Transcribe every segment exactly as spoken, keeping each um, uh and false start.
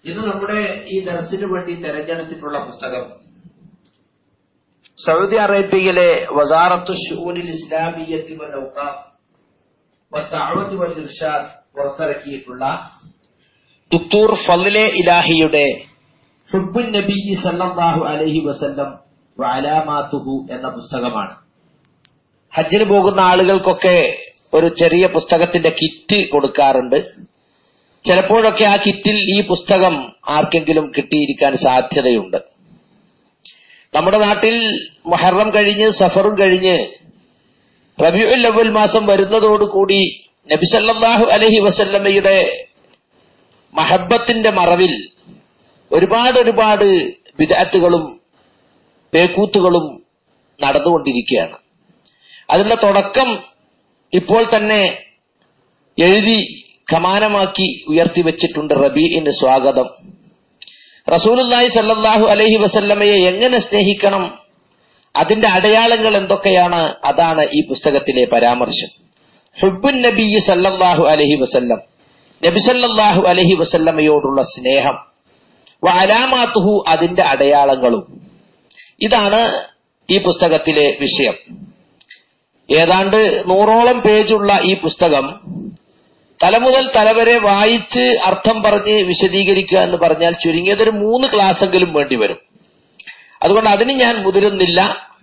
ഇന്ന് നമ്മുടെ ഈ ദർസിന് വേണ്ടി തെരഞ്ഞെടുത്തിട്ടുള്ള പുസ്തകം സൗദി അറേബ്യയിലെ വസാറത്തു ശുഊനിൽ ഇസ്ലാമിയ്യത്തി വൽ ഔഖാഫ് വദ്ദഅവത്തി വൽ ഇർശാദ് പുറത്തിറക്കിയിട്ടുള്ള ദക്തൂർ ഫളിലെ ഇലാഹിയുടെ ഹുബ്ബുൻ നബി സല്ലല്ലാഹു അലൈഹി വസല്ലം വഅലാമാതുഹു എന്ന പുസ്തകമാണ്. ഹജ്ജിന് പോകുന്ന ആളുകൾക്കൊക്കെ ഒരു ചെറിയ പുസ്തകത്തിന്റെ കിറ്റ് കൊടുക്കാറുണ്ട്. ചിലപ്പോഴൊക്കെ ആ കിറ്റിൽ ഈ പുസ്തകം ആർക്കെങ്കിലും കിട്ടിയിരിക്കാൻ സാധ്യതയുണ്ട്. നമ്മുടെ നാട്ടിൽ മുഹറം കഴിഞ്ഞ് സഫറും കഴിഞ്ഞ് റബീഉൽ അവ്വൽ മാസം വരുന്നതോടുകൂടി നബി സല്ലല്ലാഹു അലൈഹി വസല്ലമയുടെ മഹബ്ബത്തിന്റെ മറവിൽ ഒരുപാട് ഒരുപാട് ബിദ്അത്തുകളും പേക്കൂത്തുകളും നടന്നുകൊണ്ടിരിക്കുകയാണ്. അതിന്റെ തുടക്കം ഇപ്പോൾ തന്നെ എഴുതി കമാനമാക്കി ഉയർത്തിവെച്ചിട്ടുണ്ട്. റബീഇന് സ്വാഗതം. റസൂലുള്ളാഹി സല്ലല്ലാഹു അലൈഹി വസല്ലമയെ എങ്ങനെ സ്നേഹിക്കണം, അതിന്റെ അടയാളങ്ങൾ എന്തൊക്കെയാണ്, അതാണ് ഈ പുസ്തകത്തിലെ പരാമർശം. ഹുബ്ബുൻ നബി സല്ലല്ലാഹു അലൈഹി വസല്ലം, നബി സല്ലല്ലാഹു അലൈഹി വസല്ലമയോടുള്ള സ്നേഹം, വഅലാമാതുഹു അതിന്റെ അടയാളങ്ങളും. ഇതാണ് ഈ പുസ്തകത്തിലെ വിഷയം. ഏതാണ്ട് നൂറോളം പേജുള്ള ഈ പുസ്തകം തലമുതൽ തലവരെ വായിച്ച് അർത്ഥം പറഞ്ഞ് വിശദീകരിക്കുക എന്ന് പറഞ്ഞാൽ ചുരുങ്ങിയതൊരു മൂന്ന് ക്ലാസ്സെങ്കിലും വേണ്ടിവരും. അതുകൊണ്ട് അതിന് ഞാൻ മുതിരുന്നില്ല.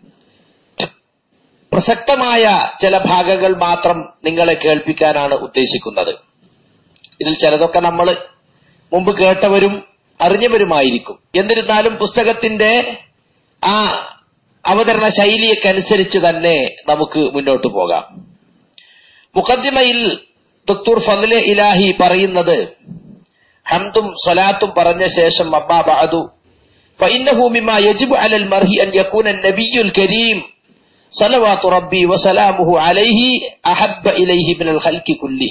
പ്രസക്തമായ ചില ഭാഗങ്ങൾ മാത്രം നിങ്ങളെ കേൾപ്പിക്കാനാണ് ഉദ്ദേശിക്കുന്നത്. ഇതിൽ ചിലതൊക്കെ നമ്മൾ മുമ്പ് കേട്ടവരും അറിഞ്ഞവരുമായിരിക്കും. എന്നിരുന്നാലും പുസ്തകത്തിന്റെ ആ അവതരണ ശൈലിയൊക്കനുസരിച്ച് തന്നെ നമുക്ക് മുന്നോട്ട് പോകാം. മുഖദ്ദിമയിൽ ദക്തൂർ ഫളിലെ ഇലാഹി പറയുന്നത്, ഹംദും സ്വലാത്തും പറഞ്ഞ ശേഷം അമ്മാ ബഅദു ഫഇന്നഹു മിമ്മാ യജിബു അലൽ മർഹി അൻ യകൂന നബിയ്യുൽ കരീം സ്വലവാതു റബ്ബി വസലാമുഹു അലൈഹി അഹബ്ബ ഇലൈഹി മിനൽ ഖൽഖി കുല്ലി.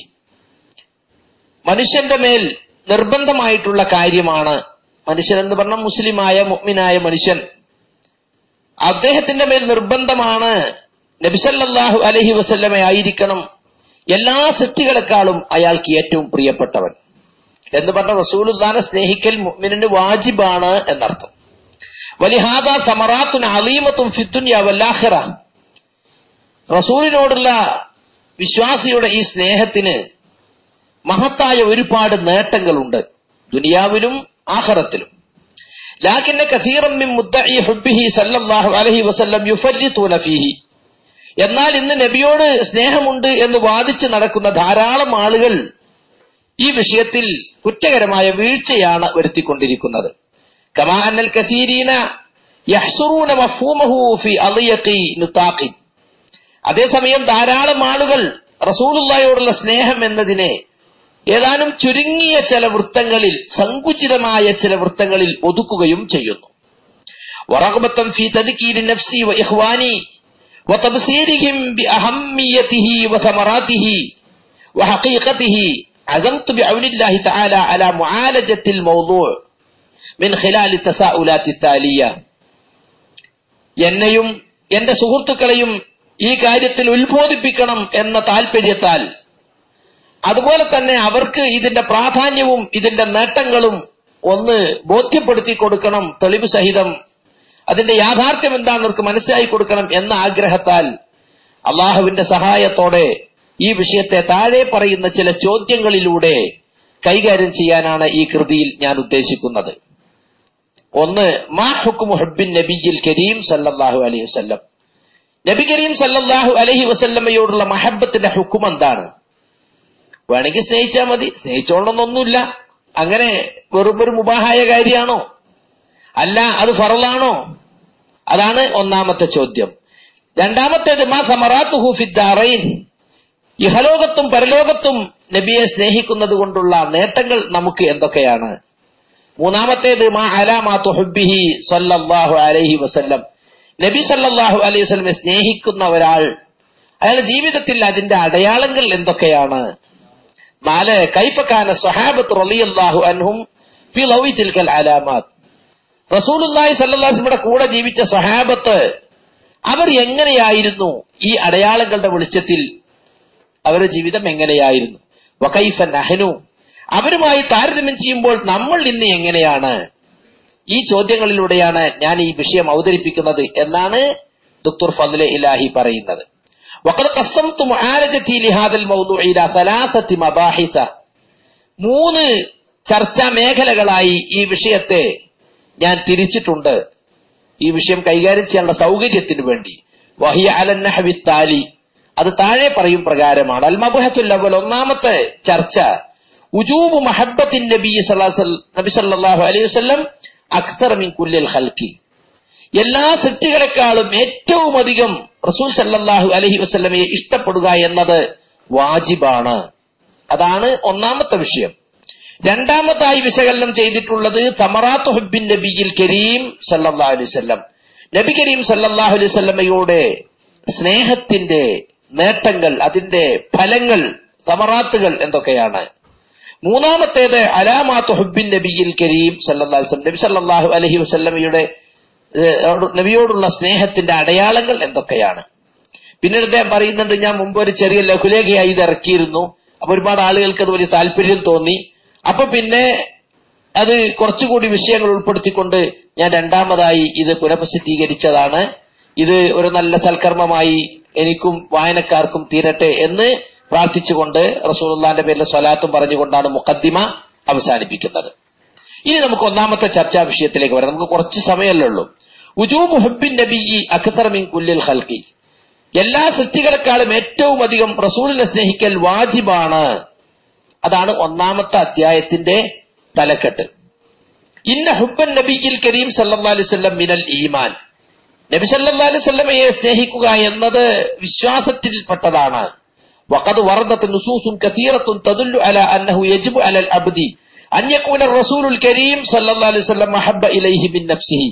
മനുഷ്യന്റെ മേൽ നിർബന്ധമായിട്ടുള്ള കാര്യമാണ്, മനുഷ്യൻ എന്ന് പറഞ്ഞ മുസ്ലിമായ മുഅ്മിനായ മനുഷ്യൻ, അദ്ദേഹത്തിന്റെ മേൽ നിർബന്ധമാണ് നബി സല്ലല്ലാഹു അലൈഹി വസല്ലമ ആയിരിക്കണം എല്ലാ സൃഷ്ടികളെക്കാളും അയാൾക്ക് ഏറ്റവും പ്രിയപ്പെട്ടവൻ എന്ന് പറഞ്ഞ റസൂലുള്ളാഹിനെ സ്നേഹിക്കൽ മുഅ്മിനിന് വാജിബാണ് എന്നർത്ഥം. വലിഹാദാ സമറാത്തുൻ അളീമത്തുൻ ഫിദ്ദുനിയ വൽ ആഖിറ. റസൂലിനോടുള്ള വിശ്വാസിയുടെ ഈ സ്നേഹത്തിന് മഹത്തായ ഒരുപാട് നേട്ടങ്ങളുണ്ട്, ദുനിയാവിലും ആഖിറത്തിലും. ലാകിന്ന കസീറൻ മിൻ മുദ്ദഇ ഹുബ്ബിഹി സല്ലല്ലാഹു അലൈഹി വസല്ലം യുഫരിതുന ഫീഹി. എന്നാൽ ഇന്ന് നബിയോട് സ്നേഹമുണ്ട് എന്ന് വാദിച്ച് നടക്കുന്ന ധാരാളം ആളുകൾ ഈ വിഷയത്തിൽ കുറ്റകരമായ വീഴ്ചയാണ് വരുത്തിക്കൊണ്ടിരിക്കുന്നത്. കമാ അന്നൽ കസീരീന യഹ്സുറൂന മഫ്ഹൂമഹു ഫീ അളിയഖി നിതാഖി. അതേസമയം ധാരാളം ആളുകൾ റസൂലുള്ളാഹിയോടുള്ള സ്നേഹം എന്നതിനെ ഏതാനും ചുരുങ്ങിയ ചില വൃത്തങ്ങളിൽ, സങ്കുചിതമായ ചില വൃത്തങ്ങളിൽ ഒതുക്കുകയും ചെയ്യുന്നു. വറഗ്ബത്തൻ ഫീ തദ്കീരി നഫ്സി വ ഇഖ്വാനി വതബ്സീരിഹിം ബിഅഹമ്മിയതിഹി വസമറാതിഹി വഹഖീഖതിഹി അസംതു ബിഔനില്ലാഹി തആല അലാ മുആലജത്തിൽ മൗദൂഅ് മിൻ ഖിലാലി തസാഉലാത്തി താലിയ. എന്നെയും എന്റെ സുഹൃത്തുക്കളെയും ഈ കാര്യത്തിൽ ഉത്ബോധിപ്പിക്കണം എന്ന താൽപര്യത്താൽ, അതുപോലെ തന്നെ അവർക്ക് ഇതിന്റെ പ്രാധാന്യവും ഇതിന്റെ നേട്ടങ്ങളും ഒന്ന് ബോധ്യപ്പെടുത്തി കൊടുക്കണം, തെളിവ് സഹിതം അതിന്റെ യാഥാർത്ഥ്യം എന്താണെന്ന് അവർക്ക് മനസ്സിലാക്കി കൊടുക്കണം എന്ന ആഗ്രഹത്താൽ അള്ളാഹുവിന്റെ സഹായത്തോടെ ഈ വിഷയത്തെ താഴെ പറയുന്ന ചില ചോദ്യങ്ങളിലൂടെ കൈകാര്യം ചെയ്യാനാണ് ഈ കൃതിയിൽ ഞാൻ ഉദ്ദേശിക്കുന്നത്. ഒന്ന്, മാ ഹുക്മു ഹുബ്ബിൻ നബിയിൽ കരീം സല്ലല്ലാഹു അലൈഹി വസല്ലം. നബി കരീം സല്ലല്ലാഹു അലൈഹി വസല്ലമയോടുള്ള മഹബ്ബത്തിന്റെ ഹുക്ം എന്താണ്? വേണമെങ്കിൽ സ്നേഹിച്ചാൽ മതി, സ്നേഹിച്ചോളണമെന്നൊന്നുമില്ല. അങ്ങനെ വെറും ഒരു മുബാഹായ കാര്യമാണോ? അല്ല, അത് ഫറളാണോ? അതാണ് ഒന്നാമത്തെ ചോദ്യം. രണ്ടാമത്തേത്, മാ സമറാത്തുഹു ഫിദ്ദാറൈൻ. ഇഹലോകത്തും പരലോകത്തും നബിയെ സ്നേഹിക്കുന്നത് കൊണ്ടുള്ള നേട്ടങ്ങൾ നമുക്ക് എന്തൊക്കെയാണ്? മൂന്നാമത്തേത്, മാ അലാമാതു ഹുബ്ബിഹി സല്ലല്ലാഹു അലൈഹി വസല്ലം. നബി സല്ലല്ലാഹു അലൈഹി വസല്ലമയെ സ്നേഹിക്കുന്ന ഒരാൾ അയാളുടെ ജീവിതത്തിൽ അതിന്റെ അടയാളങ്ങൾ എന്തൊക്കെയാണ്? നാല്, കൈഫ കാന സ്വഹാബത്ത് റളിയല്ലാഹു അൻഹും ഫീ ലൗഇ തിൽകൽ അലാമാത്ത്. റസൂലുള്ളാഹി സ്വല്ലല്ലാഹു അലൈഹി വസല്ലമയുടെ കൂടെ ജീവിച്ച സ്വഹാബത്ത് അവർ എങ്ങനെയായിരുന്നു? ഈ അടയാളങ്ങളുടെ വെളിച്ചത്തിൽ അവരുടെ ജീവിതം എങ്ങനെയായിരുന്നു? വകൈഫ നഹ്നു, അവരുമായി താരതമ്യം ചെയ്യുമ്പോൾ നമ്മൾ ഇന്ന് എങ്ങനെയാണ്? ഈ ചോദ്യങ്ങളിലൂടെയാണ് ഞാൻ ഈ വിഷയം അവതരിപ്പിക്കുന്നത് എന്നാണ് ഡോക്ടർ ഫദ്ലെ ഇലാഹി പറയുന്നത്. വഖദ് ഖസ്സംതു മുആലജതി ലിഹാദൽ മൗദൂഇ ഇലാ സലാസതി മബാഹിസ. മൂന്ന് ചർച്ചാ മേഖലകളായി ഈ വിഷയത്തെ ഞാൻ തിരിച്ചിട്ടുണ്ട്, ഈ വിഷയം കൈകാര്യം ചെയ്യാനുള്ള സൗകര്യത്തിന് വേണ്ടി. വഹിയ അലൻ നഹ്വി താലി, അത് താഴെ പറയും പ്രകാരമാണ്. അൽ മബ്ഹസുൽ അവ്വൽ, ഒന്നാമത്തെ ചർച്ച, ഉജൂബു മഹബ്ബത്തിൻ നബി സല്ലല്ലാഹു അലൈഹി വസല്ലം അക്തർ മിൻ കുല്ലിൽ ഖൽഖി. എല്ലാ സൃഷ്ടികളെക്കാളും ഏറ്റവും അധികം റസൂൽ സല്ലല്ലാഹു അലൈഹി വസല്ലമയെ ഇഷ്ടപ്പെടുക എന്നത് വാജിബാണ്. അതാണ് ഒന്നാമത്തെ വിഷയം. രണ്ടാമതായി വിശകലനം ചെയ്തിട്ടുള്ളത് തമറാത്തു ഹുബ്ബിൻ നബിയിൽ കരീം സല്ലല്ലാഹു അലൈഹി വസല്ലം, നബി കരീം സല്ലല്ലാഹു അലൈഹി വസല്ലമയുടെ സ്നേഹത്തിന്റെ നേട്ടങ്ങൾ, അതിന്റെ ഫലങ്ങൾ, തമറാത്തുകൾ എന്തൊക്കെയാണ്. മൂന്നാമത്തേത് അലാമാത്തു ഹുബ്ബിൻ നബിയിൽ കരീം സല്ലല്ലാഹു അലൈഹി വസല്ലം, നബി സല്ലല്ലാഹു അലൈഹി വസല്ലമയുടെ നബിയോടുള്ള സ്നേഹത്തിന്റെ അടയാളങ്ങൾ എന്തൊക്കെയാണ്. പിന്നീട് അദ്ദേഹം പറയുന്നുണ്ട്, ഞാൻ മുമ്പ് ഒരു ചെറിയ ലഘുലേഖയായി ഇത് ഇറക്കിയിരുന്നു, അപ്പൊ ഒരുപാട് ആളുകൾക്ക് അത് വലിയ താല്പര്യം തോന്നി. അപ്പൊ പിന്നെ അത് കുറച്ചുകൂടി വിഷയങ്ങൾ ഉൾപ്പെടുത്തിക്കൊണ്ട് ഞാൻ രണ്ടാമതായി ഇത് പുനഃപ്രസിദ്ധീകരിച്ചതാണ്. ഇത് ഒരു നല്ല സൽക്കർമ്മമായി എനിക്കും വായനക്കാർക്കും തീരട്ടെ എന്ന് പ്രാർത്ഥിച്ചുകൊണ്ട് റസൂലുള്ളാഹിന്റെ പേരിൽ സ്വലാത്തും പറഞ്ഞുകൊണ്ടാണ് മുഖദ്ദിമ അവസാനിപ്പിക്കുന്നത്. ഇനി നമുക്ക് ഒന്നാമത്തെ ചർച്ചാ വിഷയത്തിലേക്ക് വരാം. നമുക്ക് കുറച്ച് സമയമല്ലേ ഉള്ളൂ. ഉജൂബു ഹുബ്ബിൻ നബിയ്യി അക്തർ മിൻ കുല്ലിൽ ഖൽഖി. എല്ലാ സൃഷ്ടികളെക്കാളും ഏറ്റവും അധികം റസൂലിനെ സ്നേഹിക്കൽ വാജിബാണ്. അതാണ് ഒന്നാമത്തെ അധ്യായത്തിന്റെ തലക്കെട്ട്. ഇന്ന ഹുബ്ബൻ നബിയിൽ കരീം സല്ലല്ലാഹു അലൈഹി വസല്ലം മിനൽ ഈമാൻ. നബി സല്ലല്ലാഹു അലൈഹി വസല്ലമയെ സ്നേഹിക്കുക എന്നത് വിശ്വാസത്തിൽപ്പെട്ടതാണ്. വഖദ് വറദത് നുസൂസുൻ കസീറത്തുൻ തദുല്ലു അലാ അന്നഹു യജിബു അലൽ അബ്ദി അൻ യകൂന റസൂലുൽ കരീം സല്ലല്ലാഹു അലൈഹി വസല്ലം മഹബ്ബ ഇലൈഹി മിൻ നഫ്സിഹി.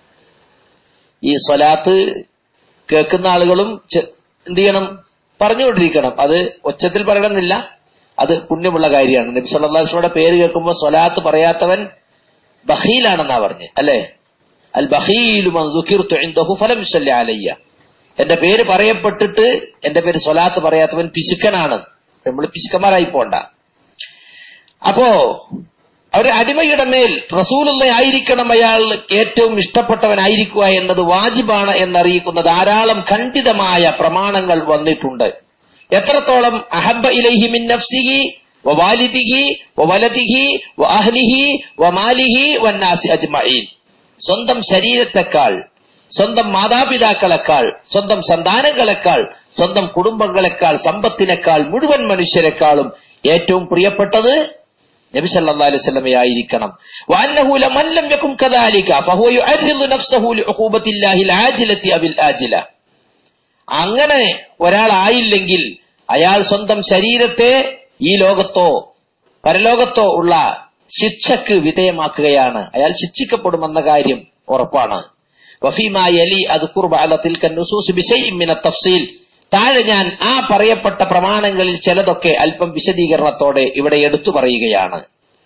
ഈ സ്വലാത്ത് കേൾക്കുന്ന ആളുകളും എന്ത് ചെയ്യണം? പറഞ്ഞുകൊണ്ടിരിക്കണം. അത് ഒച്ചത്തിൽ പറയണമെന്നില്ല, അത് പുണ്യമുള്ള കാര്യമാണ്. നബി സല്ലല്ലാഹു അലൈഹി വസല്ലമയുടെ പേര് കേൾക്കുമ്പോൾ സ്വലാത്ത് പറയാത്തവൻ ബഖീലാണെന്നാ പറഞ്ഞ്, അല്ലേ? അൽ ബഖീലു മൻ ദുകിർതു ഇൻദഹു ഫലം യുസല്ലി അലയ്യ. എന്റെ പേര് പറയപ്പെട്ടിട്ട് എന്റെ പേര് സ്വലാത്ത് പറയാത്തവൻ പിശുക്കനാണ്. നമ്മൾ പിശുക്കന്മാരായി പോണ്ട. അപ്പോ ഒരു അടിമയുടെ മേൽ റസൂലുള്ള ആയിരിക്കണം അയാൾ ഏറ്റവും ഇഷ്ടപ്പെട്ടവനായിരിക്കുക എന്നത് വാജിബാണ് എന്നറിയിക്കുന്ന ധാരാളം ഖണ്ഡിതമായ പ്രമാണങ്ങൾ വന്നിട്ടുണ്ട്. എത്രത്തോളം അഹബ്ബ ഇലൈഹി മിൻ നഫ്സിഹി വവാലിദിഹി വവലദിഹി വഅഹ്ലിഹി വമാലിഹി വന്നാസി അജ്മഈൻ. സ്വന്തം ശരീരത്തെക്കാൾ, സ്വന്തം മാതാപിതാക്കളെക്കാൾ, സ്വന്തം സന്താനങ്ങളെക്കാൾ, സ്വന്തം കുടുംബങ്ങളെക്കാൾ, സമ്പത്തിനേക്കാൾ, മുഴുവൻ മനുഷ്യരെക്കാളും ഏറ്റവും പ്രിയപ്പെട്ടത് നബി സല്ലല്ലാഹു അലൈഹി വസല്ലമയായിരിക്കണം. വഅന്നഹു ലമൻ ലം യകുൻ കദാലിക ഫഹുവ യുഅർരിദു നഫ്സഹു ലിഉഖൂബത്തില്ലാഹിൽ ആജിലതി അവിൽ ആജില. അങ്ങനെ ഒരാളായില്ലെങ്കിൽ അയാൾ സ്വന്തം ശരീരത്തെ ഈ ലോകത്തോ പരലോകത്തോ ഉള്ള ശിക്ഷക്ക് വിധേയമാക്കുകയാണ്. അയാൾ ശിക്ഷിക്കപ്പെടുമെന്ന കാര്യം ഉറപ്പാണ്. വഫീമാ യലി അദ്കുർ ബഅദ തിൽക നുസൂസ് ബിശൈഇൻ മിന തഫ്സീൽ. താഴെ ഞാൻ ആ പറയപ്പെട്ട പ്രമാണങ്ങളിൽ ചിലതൊക്കെ അല്പം വിശദീകരണത്തോടെ ഇവിടെ എടുത്തു പറയുകയാണ്.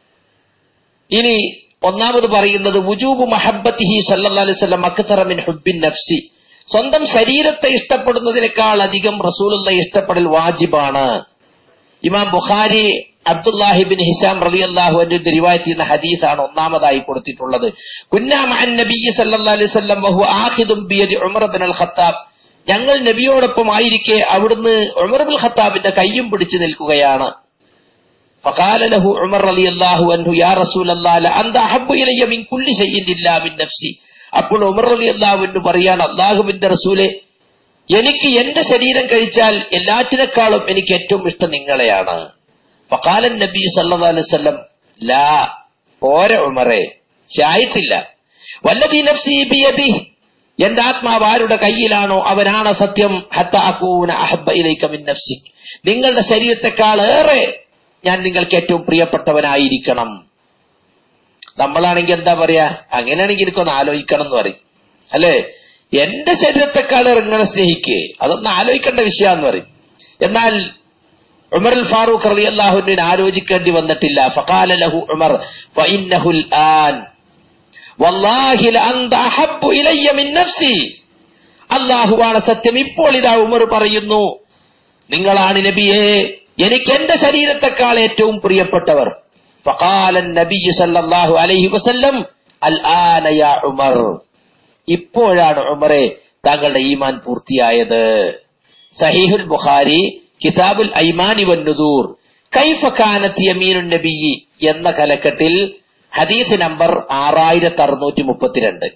ഇനി ഒന്നാമത് പറയുന്നത് വുജൂബു മഹബ്ബത്തിഹി സല്ലല്ലാഹു അലൈഹി വസല്ലം അക്തറ മിൻ ഹുബ്ബിൻ നഫ്സി. സ്വന്തം ശരീരത്തെ ഇഷ്ടപ്പെടുന്നതിനേക്കാൾ അധികം റസൂലുള്ളാഹിയെ ഇഷ്ടപ്പെടൽ വാജിബാണ്. ഇമാം ബുഖാരി അബ്ദുല്ലാഹി ബിൻ ഹിസാം റളിയല്ലാഹു അൻഹു റിവായത്ത് ചെയ്യുന്ന ഹദീസാണ് ഒന്നാമതായി കൊടുത്തിട്ടുള്ളത്. കുന്നാ മഅൻ നബിയ്യി സല്ലല്ലാഹു അലൈഹി വസല്ലം വഹുവ ആഖിദുൻ ബിയദി ഉമർ ഇബ്നുൽ ഖത്താബ്. ഞങ്ങൾ നബിയോടൊപ്പം ആയിരിക്കെ അവിടുന്ന് ഉമർ ഇബ്നുൽ ഖത്താബിന്റെ കയ്യും പിടിച്ചു നിൽക്കുകയാണ്. ഫഖാല ലഹു ഉമർ റളിയല്ലാഹു അൻഹു യാ റസൂലല്ലാഹ് ലഅന്ത അഹബ്ബു ഇലയ്യ മിൻ കുല്ലി ശൈഇൻ ഇല്ലാ മിൻ നഫ്സി. അപ്പോൾ ഉമർ റളിയല്ലാഹു അൻഹു പറയാണ്, അല്ലാഹുവിന്റെ റസൂലേ, എനിക്ക് എന്റെ ശരീരം കഴിച്ചാൽ എല്ലാറ്റിനേക്കാളും എനിക്ക് ഏറ്റവും ഇഷ്ടം നിങ്ങളെയാണ്. ഫഖാല നബി സല്ലല്ലാഹു അലൈഹി വസല്ലം ലാ, പോരെ ഉമറേ, ശായിട്ടില്ല. വല്ലദീ നഫ്സി ബിയദിഹി, എന്റെ ആത്മാവ് ആരുടെ കയ്യിലാണോ അവനാണ് സത്യം. ഹത്ത അകൂന അഹബ്ബ ഇലൈക മിൻ നഫ്സിക്, നിങ്ങളുടെ ശരീരത്തെക്കാൾ ഏറെ ഞാൻ നിങ്ങൾക്ക് ഏറ്റവും പ്രിയപ്പെട്ടവനായിരിക്കണം. നമ്മളാണെങ്കിൽ എന്താ പറയാ, അങ്ങനെയാണെങ്കിൽ എനിക്കൊന്ന് ആലോചിക്കണം എന്ന് പറയും, അല്ലെ? എന്റെ ശരീരത്തെക്കാൾ ഇങ്ങനെ സ്നേഹിക്കേ, അതൊന്ന് ആലോചിക്കേണ്ട വിഷയമാണെന്ന് പറയും. എന്നാൽ ഉമർ അൽ ഫാറൂഖ് റളിയല്ലാഹു അൻഹുവിന് ആലോചിക്കേണ്ടി വന്നിട്ടില്ല. ഫഖാല ലഹു ഉമർ ഫഇന്നഹുൽ ആൻ വല്ലാഹി ലഅന്ത അഹബ്ബു ഇലയ്യ മിൻ നഫ്സി. അല്ലാഹുവാണ് സത്യം, ഇപ്പോൾ ഇതാ ഉമർ പറയുന്നു, നിങ്ങളാണ് നബിയേ എനിക്ക് എന്റെ ശരീരത്തെക്കാൾ ഏറ്റവും പ്രിയപ്പെട്ടവർ. ഫഖാല നബിയ്യു സല്ലല്ലാഹു അലൈഹി വസല്ലം അൽആന യാ ഉമർ, ഇപ്പോഴാണ് ഉമറെ താങ്കളുടെ ഈമാൻ പൂർത്തിയായത്. സഹീഹുൽ ബുഖാരി കിതാബുൽ ഐമാനി വന്നുദൂർ കൈഫ കാനത് യമീനുൻ നബിയ്യി എന്ന കലക്കത്തിൽ ഹദീസ് നമ്പർ ആറായിരത്തി അറുന്നൂറ്റി മുപ്പത്തിരണ്ട്.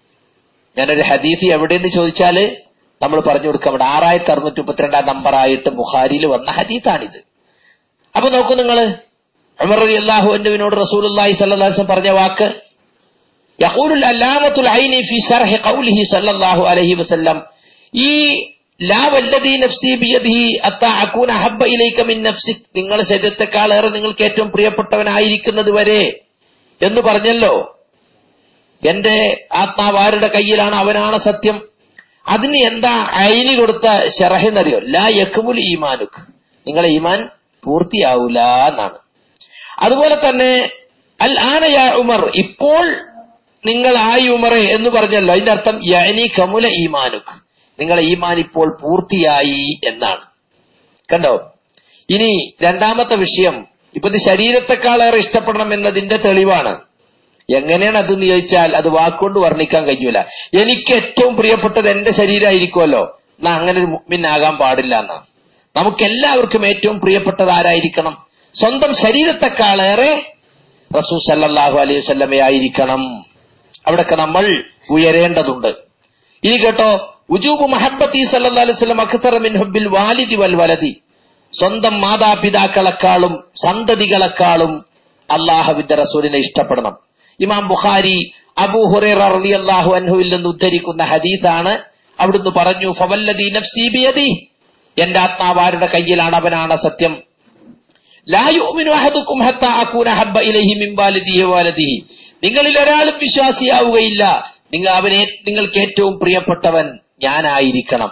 ഞാനൊരു ഹദീസ് എവിടെയെന്ന് ചോദിച്ചാല് നമ്മൾ പറഞ്ഞു കൊടുക്കാം. ഇവിടെ ആറായിരത്തി അറുന്നൂറ്റി മുപ്പത്തിരണ്ടാം നമ്പറായിട്ട് ബുഖാരിയിൽ വന്ന ഹദീസാണിത്. അപ്പൊ നോക്കൂ നിങ്ങള്, ഉമർ റളിയല്ലാഹു അൻഹുവിനോട് റസൂലുള്ളാഹി സ്വല്ലല്ലാഹു അലൈഹി വസല്ലം പറഞ്ഞ വാക്ക്, യഖൂലുൽ അല്ലാമത്തുൽ ഐനി ഫി ശർഹി ഖൗലിഹി സ്വല്ലല്ലാഹു അലൈഹി വസല്ലം, ഈ ലാ വല്ലദീ നഫ്സി ബിയദിഹി അത്താ അകൂന ഹബ്ബ ഇലൈക മിൻ നഫ്സിക്, നിങ്ങളുടെ ശരീരത്തെക്കാളേറെ നിങ്ങൾക്ക് ഏറ്റവും പ്രിയപ്പെട്ടവനായിരിക്കുന്നത് വരെ എന്ന് പറഞ്ഞല്ലോ. എന്റെ ആത്മാവാരുടെ കയ്യിലാണ്, അവനാണ് സത്യം. അതിന് എന്താ ഐനി കൊടുത്ത ശറഹെന്നറിയോ? ലാ യക്മുൽ ഈമാനുക്, നിങ്ങളെ ഈമാൻ പൂർത്തിയാവൂല എന്നാണ്. അതുപോലെ തന്നെ അൽ ആന യാ ഉമർ, ഇപ്പോൾ നിങ്ങൾ ആയി ഉമറെ എന്ന് പറഞ്ഞല്ലോ. അതിന്റെ അർത്ഥം യഅനി കമുല ഈമാനുക്, നിങ്ങളെ ഈമാൻ ഇപ്പോൾ പൂർത്തിയായി എന്നാണ്. കണ്ടോ? ഇനി രണ്ടാമത്തെ വിഷയം, ഇപ്പൊ ഇത് ശരീരത്തെക്കാളേറെ ഇഷ്ടപ്പെടണം എന്നതിന്റെ തെളിവാണ്. എങ്ങനെയാണ് അതെന്ന് ചോദിച്ചാൽ അത് വാക്കുകൊണ്ട് വർണ്ണിക്കാൻ കഴിയൂല. എനിക്ക് ഏറ്റവും പ്രിയപ്പെട്ടത് എന്റെ ശരീരമായിരിക്കുമല്ലോ, എന്നാ അങ്ങനെ ഒരു മുഅ്മിനാകാൻ പാടില്ല എന്നാ. നമുക്കെല്ലാവർക്കും ഏറ്റവും പ്രിയപ്പെട്ടത് ആരായിരിക്കണം? സ്വന്തം ശരീരത്തെക്കാളേറെ റസൂൽ സല്ലല്ലാഹു അലൈഹി വസല്ലമയായിരിക്കണം. അവിടൊക്കെ നമ്മൾ ഉയരേണ്ടതുണ്ട്. ഇനി കേട്ടോ, വുജൂബു മഹബ്ബത്തി സല്ലല്ലാഹു അലൈഹി വസല്ലം അക്സറ മിൻ ഹുബ്ബിൽ വാലിദി വൽ വലദി, സ്വന്തം മാതാപിതാക്കളെക്കാളും സന്തതികളെക്കാളും അല്ലാഹുവിന്റെ റസൂലിനെ ഇഷ്ടപ്പെടണം. ഇമാം ബുഖാരി അബൂ ഹുറൈറ റളിയല്ലാഹു അൻഹുവിൽ നിന്ന് ഉദ്ധരിക്കുന്ന ഹദീസാണ്. അവിടുന്ന് പറഞ്ഞു, ഫവല്ലദി നഫ്സി ബിയദി, എന്റെ ആത്മാവാരുടെ കയ്യിലാണ്, അവനാണ് സത്യം. ലാ യുഅ്മിനു അഹദുക്കും ഹത്താ അകൂന ഹബ്ബ ഇലൈഹി മിൻ വാലിദിഹി വലദിഹി, നിങ്ങളിൽ ഒരാളും വിശ്വാസിയാവുകയില്ല നിങ്ങൾ അവനെ നിങ്ങൾക്ക് ഏറ്റവും പ്രിയപ്പെട്ടവൻ ഞാനായിരിക്കണം,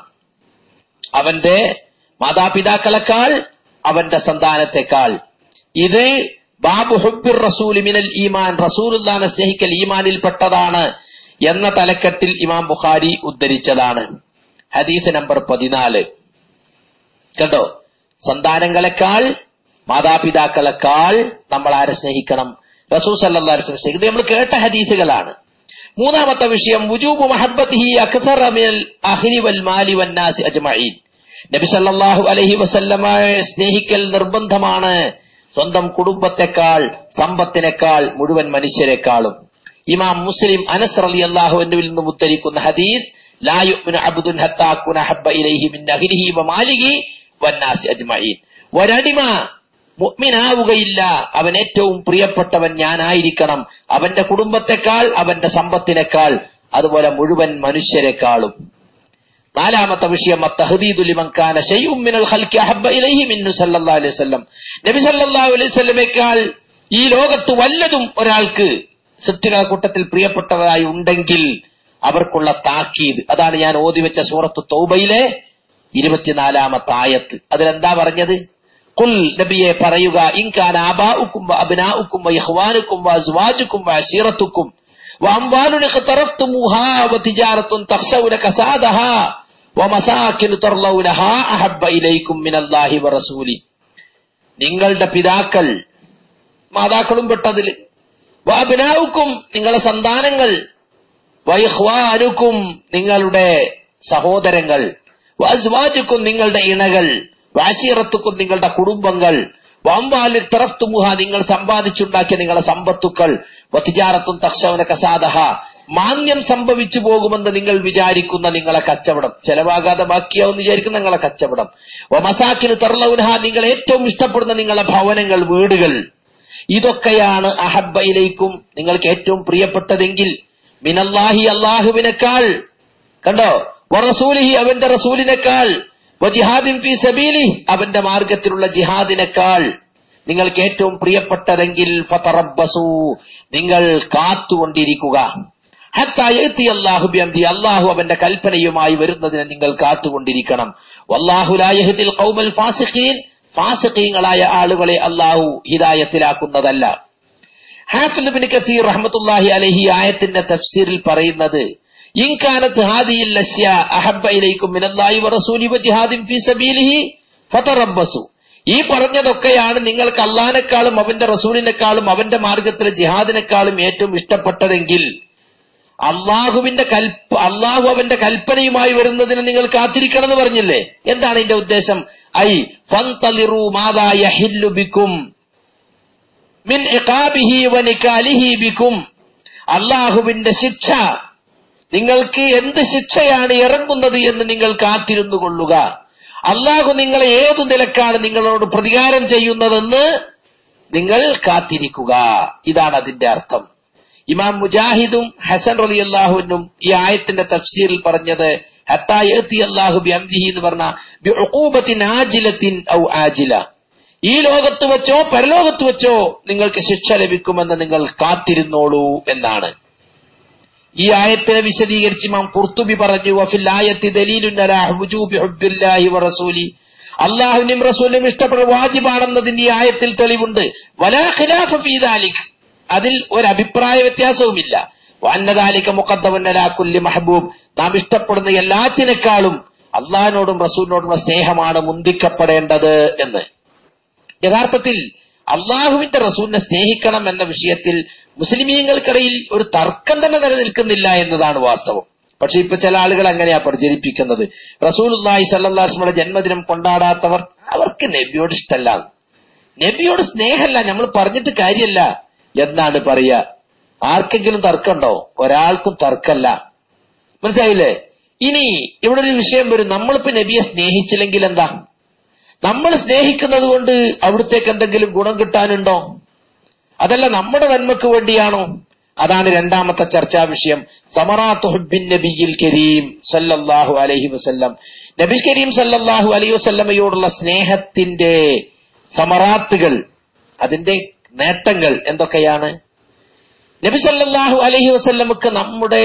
അവന്റെ മാതാപിതാക്കളെക്കാൾ അവന്റെ സന്താനത്തെക്കാൾ. ഇത് ബാബു ഹുബ്ബിർ റസൂലി മിനൽ ഈമാൻ, റസൂലുള്ളാഹിനെ സ്നേഹിക്കൽ ഈമാനിൽപ്പെട്ടതാണ് എന്ന തലക്കെട്ടിൽ ഇമാം ബുഖാരി ഉദ്ധരിച്ചതാണ്. ഹദീസ് നമ്പർ പതിനാല്. കേട്ടോ, സന്താനങ്ങളെക്കാൾ മാതാപിതാക്കളെക്കാൾ നമ്മൾ ആരെ സ്നേഹിക്കണം? റസൂൽ സല്ലല്ലാഹു അലൈഹി വസല്ലം സ്നേഹിക്കുന്നത്. നമ്മൾ കേട്ട ഹദീസുകളാണ്. മൂന്നാമത്തെ വിഷയം, വുജൂബു മഹബ്ബത്തിഹി അക്സറ മിനൽ അഹ്ലി വൽ മാലി വന്നാസി അജ്മഈൻ, നബി സല്ലല്ലാഹു അലൈഹി വസല്ലമയെ സ്നേഹിക്കൽ നിർബന്ധമാണ്, സ്വന്തം കുടുംബത്തെക്കാൾ സമ്പത്തിനേക്കാൾ മുഴുവൻ മനുഷ്യരെക്കാളും. ഇമാം മുസ്ലിം അനസ് റളിയല്ലാഹു അൻഹുവിൽ നിന്ന് ഉദ്ധരിക്കുന്ന ഹദീസ്, ലാ യുഅ്മിനു അബ്ദുൻ ഹത്താ അകൂന ഹബ്ബ ഇലൈഹി മിൻ അഹ്ലിഹി വമാലിഹി വന്നാസി അജ്മഈൻ, ഒരടിമ മുഅ്മിനാവുകയില്ല, അവൻ ഏറ്റവും പ്രിയപ്പെട്ടവൻ ഞാനായിരിക്കണം, അവന്റെ കുടുംബത്തെക്കാൾ അവന്റെ സമ്പത്തിനേക്കാൾ അതുപോലെ മുഴുവൻ മനുഷ്യരെക്കാളും. നാലാമത്തെ വിഷയം, അത്തഹദീദു ലിമൻ കാന ശൈഉൻ മിനൽ ഖൽഖി അഹബ്ബ ഇലൈഹി മിന്നു സല്ലല്ലാഹു അലൈഹി വസല്ലം, നബി സല്ലല്ലാഹു അലൈഹി വസല്ലമയേക്കാൾ ഈ ലോകത്ത് വല്ലതും ഒരാൾക്ക് സൃഷ്ടികളുടെ കൂട്ടത്തിൽ പ്രിയപ്പെട്ടവരായി ഉണ്ടെങ്കിൽ അവർക്കുള്ള താക്കീത്. അതാണ് ഞാൻ ഓതി വെച്ച സൂറത്തു തൗബയിലെ ഇരുപത്തിനാലാമത്തെ ആയത്ത്. അതിലെന്താ പറഞ്ഞത്? ഖുൽ, നബിയെ പറയുക, ഇൻ കാന ആബാഉക്കും വഅബ്നാഉക്കും വഇഖ്വാനുക്കും വഅസ്വാജുക്കും വഅശീറത്തുക്കും വഅംവാലുൻ ഇഖ്തറഫ്തുമുഹാ വതിജാറത്തുൻ തഖ്ശൗന കസാദഹാ വമസാകിനു തർലൗനഹാ അഹബ്ബ ഇലൈക്കും മിനല്ലാഹി വറസൂലി, നിങ്ങളുടെ പിതാക്കൾ, മാതാക്കളും പെട്ടതിൽ, വഅബ്നാഉക്കും നിങ്ങളുടെ സന്താനങ്ങൾ, വഇഖ്വാനുക്കും നിങ്ങളുടെ സഹോദരങ്ങൾ, വഅസ്വാജുക്കും നിങ്ങളുടെ ഇണകൾ, വഅശീറത്തുക്കും നിങ്ങളുടെ കുടുംബങ്ങൾ, വഅംവാലുൻ ഇഖ്തറഫ്തുമുഹ നിങ്ങൾ സമ്പാദിച്ചുണ്ടാക്കിയ നിങ്ങളുടെ സമ്പത്തുക്കൾ, വതിജാറത്തുൻ തഖ്ശൗന കസാദഹ മാന്യം സംഭവിച്ചു പോകുമെന്ന് നിങ്ങൾ വിചാരിക്കുന്ന നിങ്ങളെ കച്ചവടം, ചെലവാകാതെ ബാക്കിയാവും വിചാരിക്കുന്ന നിങ്ങളെ കച്ചവടം, വമസാകിനു തർലൗനഹ നിങ്ങൾ ഏറ്റവും ഇഷ്ടപ്പെടുന്ന നിങ്ങളുടെ ഭവനങ്ങൾ, വീടുകൾ, ഇതൊക്കെയാണ് അഹബ്ബ ഇലൈക്കും നിങ്ങൾക്ക് ഏറ്റവും പ്രിയപ്പെട്ടതെങ്കിൽ മിനല്ലാഹി അല്ലാഹുവിനേക്കാൾ, കണ്ടോ, വറസൂലിഹി അവന്റെ റസൂലിനേക്കാൾ, വജിഹാദിൻ ഫീ സബീലിഹി അവന്റെ മാർഗത്തിലുള്ള ജിഹാദിനേക്കാൾ നിങ്ങൾക്ക് ഏറ്റവും പ്രിയപ്പെട്ടതെങ്കിൽ ഫതറബ്ബസു നിങ്ങൾ കാത്തുകൊണ്ടിരിക്കുക, ഹത്താ യഅതി അല്ലാഹു ബിഅംരി അല്ലാഹു അവന്റെ കൽപ്പനയുമായി വരുന്നതിനെ നിങ്ങൾ കാത്തുകൊണ്ടിരിക്കണം. വല്ലാഹു ലാ യഹ്ദിൽ ഖൗമൽ ഫാസിഖീൻ ഫാസിഖീങ്ങളായ ആളുകളെ അല്ലാഹു ഹിദായത്തിലാക്കുന്നതല്ല. ഹാഫിദ് ഇബ്നു കസീർ റഹ്മത്തുള്ളാഹി അലൈഹി ആയത്തിന്റെ തഫ്സീറിൽ പറയുന്നത്, ഇൻ കാനത് ഹാദിഹിൽ അശ്യാ അഹബ്ബ ഇലൈക്കും മിനല്ലാഹി വറസൂലിഹി വജിഹാദിൻ ഫീ സബീലിഹി ഫതറബ്ബസു, ഈ പറഞ്ഞതൊക്കെയാണ് നിങ്ങൾക്ക് അള്ളാഹിനെക്കാളും അവന്റെ റസൂലിനെക്കാളും അവന്റെ മാർഗത്തിലെ ജിഹാദിനെക്കാളും ഏറ്റവും ഇഷ്ടപ്പെട്ടതെങ്കിൽ അള്ളാഹുവിന്റെ കൽപ്പ അള്ളാഹു അവന്റെ കൽപ്പനയുമായി വരുന്നതിന് നിങ്ങൾ കാത്തിരിക്കണം എന്ന് പറഞ്ഞില്ലേ? എന്താണ് ഇതിന്റെ ഉദ്ദേശം? ഐ ഫന്തളിറു മാദാ യഹില്ലു ബിക്കും മിൻ ഇഖാബിഹി വനികാലിഹി ബിക്കും. അള്ളാഹുവിന്റെ ശിക്ഷ, നിങ്ങൾക്ക് എന്ത് ശിക്ഷയാണ് ഇറങ്ങുന്നത് എന്ന് നിങ്ങൾ കാത്തിരുന്നു കൊള്ളുക. അള്ളാഹു നിങ്ങളെ ഏതു നിലക്കാണ് നിങ്ങളോട് പ്രതികാരം ചെയ്യുന്നതെന്ന് നിങ്ങൾ കാത്തിരിക്കുക. ഇതാണ് അതിന്റെ അർത്ഥം. ഇമാം മുജാഹിദും ഹസൻ റളിയല്ലാഹുവിനും ഈ ആയത്തിന്റെ തഫ്സീറിൽ പറഞ്ഞത് ഹത്താ യഅതി അല്ലാഹു ബിഅംരിഹി എന്ന് പറഞ്ഞ ബിഉഖൂബത്തിൻ ആജിലത്തിൻ ഔ ആജില, ഈ ലോകത്ത് വെച്ചോ പരലോകത്ത് വെച്ചോ നിങ്ങൾക്ക് ശിക്ഷ ലഭിക്കുമെന്ന് നിങ്ങൾ കാത്തിരുന്നോളൂ എന്നാണ്. ഈ ആയത്തിനെ വിശദീകരിച്ച് ഇമാം ഖുർത്തുബി പറഞ്ഞു, വഫിൽ ആയത്തി ദലീലുൻ അലാ വുജൂബി ഹുബ്ബില്ലാഹി വറസൂലി, അല്ലാഹുവിനും റസൂലിനും ഇഷ്ടപ്പെടുക വാജിബാണെന്നതിന് ഈ ആയത്തിൽ തെളിവുണ്ട്. വലാ ഖിലാഫ ഫീ ദാലിക്, അതിൽ ഒരു അഭിപ്രായ വ്യത്യാസവുമില്ല. വഅന്ന ദാലിക മുഖദ്ദമുൻ അലാ കുല്ലി മഹ്ബൂബ്, നാം ഇഷ്ടപ്പെടുന്ന എല്ലാത്തിനേക്കാളും അള്ളാഹിനോടും റസൂലിനോടുമുള്ള സ്നേഹമാണ് മുന്തിക്കപ്പെടേണ്ടത് എന്ന്. യഥാർത്ഥത്തിൽ അള്ളാഹുവിന്റെ റസൂലിനെ സ്നേഹിക്കണം എന്ന വിഷയത്തിൽ മുസ്ലിമീങ്ങൾക്കിടയിൽ ഒരു തർക്കം തന്നെ നിലനിൽക്കുന്നില്ല എന്നതാണ് വാസ്തവം. പക്ഷെ ഇപ്പൊ ചില ആളുകൾ അങ്ങനെയാ പ്രചരിപ്പിക്കുന്നത്, റസൂലുള്ളാഹി സ്വല്ലല്ലാഹു അലൈഹി വസല്ലം ജന്മദിനം കൊണ്ടാടാത്തവർ അവർക്ക് നബിയോട് ഇഷ്ടമല്ല, നബിയോട് സ്നേഹമല്ല, നമ്മൾ പറഞ്ഞിട്ട് കാര്യമല്ല എന്നാണ് പറയുക. ആർക്കെങ്കിലും തർക്കമുണ്ടോ? ഒരാൾക്കും തർക്കമല്ല. മനസ്സിലായില്ലേ? ഇനി ഇവിടെ ഒരു വിഷയം വരും, നമ്മളിപ്പോ നബിയെ സ്നേഹിച്ചില്ലെങ്കിൽ എന്താ? നമ്മൾ സ്നേഹിക്കുന്നത് കൊണ്ട് അവിടത്തേക്ക് എന്തെങ്കിലും ഗുണം കിട്ടാനുണ്ടോ? അതല്ല നമ്മുടെ നന്മക്ക് വേണ്ടിയാണോ? അതാണ് രണ്ടാമത്തെ ചർച്ചാ വിഷയം. സമറാത്തു ഹുബ്ബിൻ നബിയിൽ കരീം സല്ലല്ലാഹു അലൈഹി വസല്ലം, നബി കരീം സല്ലല്ലാഹു അലൈഹി വസല്ലമയോടുള്ള സ്നേഹത്തിന്റെ സമറാത്തുകൾ, അതിന്റെ നേട്ടങ്ങൾ എന്തൊക്കെയാണ്? നബി സല്ലല്ലാഹു അലൈഹി വസല്ലമക്ക് നമ്മുടെ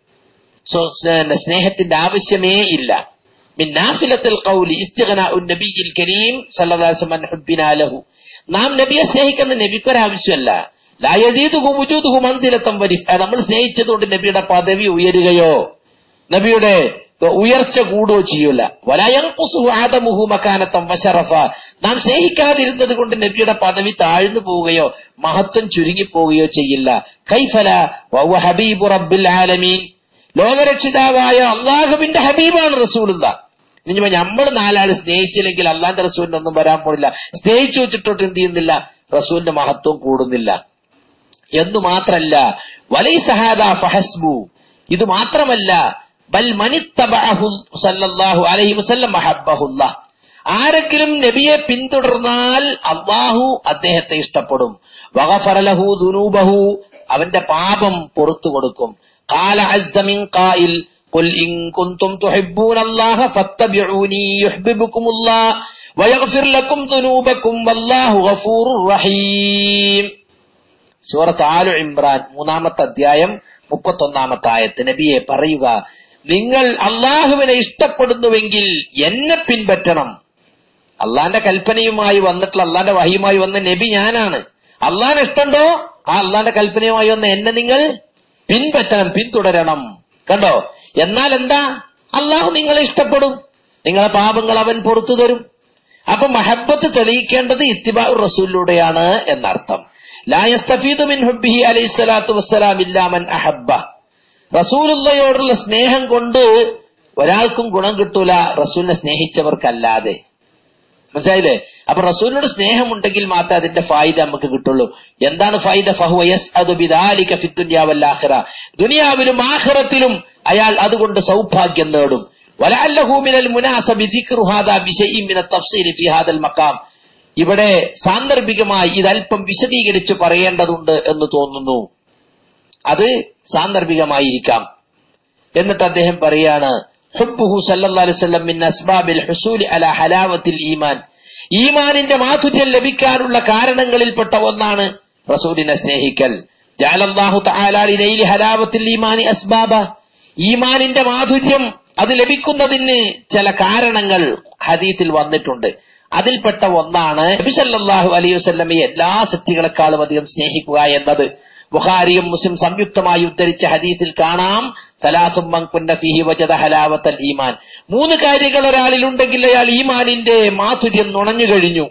സ്നേഹത്തിന്റെ ആവശ്യമേ ഇല്ല. മിൻ നാഫിലത്തുൽ ഖൗലി ഇസ്തിഗ്നാഉൻ നബിയിൽ കരീം സല്ലല്ലാഹു അലൈഹി വസല്ലം ഹുബ്ബിനാ ലഹു, നാം നബിയെ സ്നേഹിക്കുന്ന നബിക്കൊരാവശ്യമല്ല. ലാ യസീദുഹു വുജൂദുഹു മൻസിലത്തൻ വരിഫ, നമ്മൾ സ്നേഹിച്ചതുകൊണ്ട് നബിയുടെ പദവി ഉയരുകയോ നബിയുടെ ഉയർച്ച കൂടുകയോ ചെയ്യൂല. വലാ യൻഖുസുഹു ആദമുഹു മകാനത്തൻ വശറഫ, നാം സ്നേഹിക്കാതിരുന്നത് കൊണ്ട് നബിയുടെ പദവി താഴ്ന്നു പോവുകയോ മഹത്വം ചുരുങ്ങിപ്പോവുകയോ ചെയ്യില്ല. കൈഫല വഹുവ ഹബീബു റബ്ബിൽ ആലമീൻ, ലോകരക്ഷിതാവായ അള്ളാഹുവിന്റെ ഹബീബാണ് റസൂലുള്ളാഹ്. ഇനി നമ്മൾ നാലാള് സ്നേഹിച്ചില്ലെങ്കിൽ അള്ളാന്റെ റസൂലിന്റെ ഒന്നും വരാൻ പോണില്ല. സ്നേഹിച്ചു വെച്ചിട്ടോട്ട് എന്ത് ചെയ്യുന്നില്ല? റസൂലിന്റെ മഹത്വം കൂടുന്നില്ല എന്നു മാത്രല്ല, വലൈസ ഹാദാ ഫഹസ്ബു, ഇത് മാത്രമല്ല, ബൽ മനിത്തബഅഹു സല്ലല്ലാഹു അലൈഹി വസല്ലം മഹബ്ബഹുല്ലാഹ്, ആരെങ്കിലും നബിയെ പിന്തുടർന്നാൽ അള്ളാഹു അദ്ദേഹത്തെ ഇഷ്ടപ്പെടും. വഗഫറ ലഹു ദുനൂബഹു, അവന്റെ പാപം പുറത്തു കൊടുക്കും. ഖാല അസ്സ മിൻ ഖായിൽ ഖുൽ ഇൻ കുൻതും തുഹിബ്ബൂനല്ലാഹ ഫത്തബിഊനി യുഹ്ബിബുകുമുല്ലാഹ് വയഗ്ഫിർ ലക്കും ദുനൂബക്കും വല്ലാഹു ഗഫൂറുർ റഹീം. സൂറത്ത് ആലു ഇംറാൻ മൂന്നാമത്തെ അധ്യായം മുപ്പത്തൊന്നാമത്തെ ആയത്ത്. നബിയെ പറയുക, നിങ്ങൾ അള്ളാഹുവിനെ ഇഷ്ടപ്പെടുന്നുവെങ്കിൽ എന്നെ പിൻപറ്റണം. അള്ളാന്റെ കൽപ്പനയുമായി വന്നിട്ടുള്ള അള്ളാന്റെ വഹിയുമായി വന്ന നബി ഞാനാണ്. അള്ളാഹിനെ ഇഷ്ടമുണ്ടോ? ആ അള്ളാന്റെ കൽപ്പനയുമായി വന്ന എന്നെ നിങ്ങൾ പിൻപറ്റണം, പിന്തുടരണം. കണ്ടോ? എന്നാൽ എന്താ? അള്ളാഹു നിങ്ങളെ ഇഷ്ടപ്പെടും, നിങ്ങളെ പാപങ്ങൾ അവൻ പുറത്തു തരും. അപ്പൊ മഹബ്ബത്ത് തെളിയിക്കേണ്ടത് ഇത്തിബാഉ റസൂലിലൂടെയാണ് എന്നർത്ഥം. ലാ യസ്തഫീദു മിൻ ഹുബ്ബിഹി അലൈഹി സ്വലാത്തു വസ്സലാം ഇല്ലാ മൻ അഹബ്ബ, റസൂലുള്ളയോടുള്ള സ്നേഹം കൊണ്ട് ഒരാൾക്കും ഗുണം കിട്ടൂല റസൂലിനെ സ്നേഹിച്ചവർക്കല്ലാതെ. മനസ്സിലായില്ലേ? അപ്പൊ റസൂലിനോട് സ്നേഹമുണ്ടെങ്കിൽ മാത്രമേ അതിന്റെ ഫായിദ നമുക്ക് കിട്ടുള്ളൂ. എന്താണ് ഫായിദ? ഫഹുവ യസ്അദു ബിദാലിക ഫിദ്ദുനിയ വൽ ആഖിറ, ദുനിയാവിലും ആഖിറത്തിലും അയാൾ അതുകൊണ്ട് സൗഭാഗ്യം നേടും. വലഅല്ലഹു മിനൽ മുനാസബി ദിക്റു ഹാദാ ബിശൈഇൻ മിനത് തഫ്സീൽ ഫി ഹാദൽ മഖാം, ഇവിടെ സാന്ദർഭികമായി ഇതല്പം വിശദീകരിച്ച് പറയേണ്ടതുണ്ട് എന്ന് തോന്നുന്നു. അത് സാന്ദർഭികമായിരിക്കാം. എന്നിട്ട് അദ്ദേഹം പറയാണ്, ഹുബ്ബുഹു സല്ലല്ലാഹു അലൈഹി വസല്ലം മിൻ അസ്ബാബിൽ ഹുസൂലി അലാ ഹലാവത്തിൽ ഈമാൻ, ഈമാനിന്റെ മാധുര്യം ലഭിക്കാനുള്ള കാരണങ്ങളിൽപ്പെട്ട ഒന്നാണ് റസൂലിനെ സ്നേഹിക്കൽ. ജഅലല്ലാഹു തആല ലിനൈലി ഹലാവത്തിൽ ഈമാനി അസ്ബാബ, ഈമാനിന്റെ മാധുര്യം അത് ലഭിക്കുന്നതിന് ചില കാരണങ്ങൾ ഹദീസിൽ വന്നിട്ടുണ്ട്. അതിൽപ്പെട്ട ഒന്നാണ് നബി സല്ലല്ലാഹു അലൈഹി വസല്ലമയെ എല്ലാ സൃഷ്ടികളെക്കാളും അധികം സ്നേഹിക്കുക എന്നത്. ബുഖാരിയും മുസ്ലിം സംയുക്തമായി ഉദ്ധരിച്ച ഹദീസിൽ കാണാം, സലാസും മൻ കുന്ന ഫീഹി വജദ ഹലാവത്തൽ ഈമാൻ, മൂന്ന് കാര്യങ്ങൾ ഒരാളിൽ ഉണ്ടെങ്കിൽ അയാൾ ഈമാനിന്റെ മാധുര്യം നുണഞ്ഞു കഴിഞ്ഞു.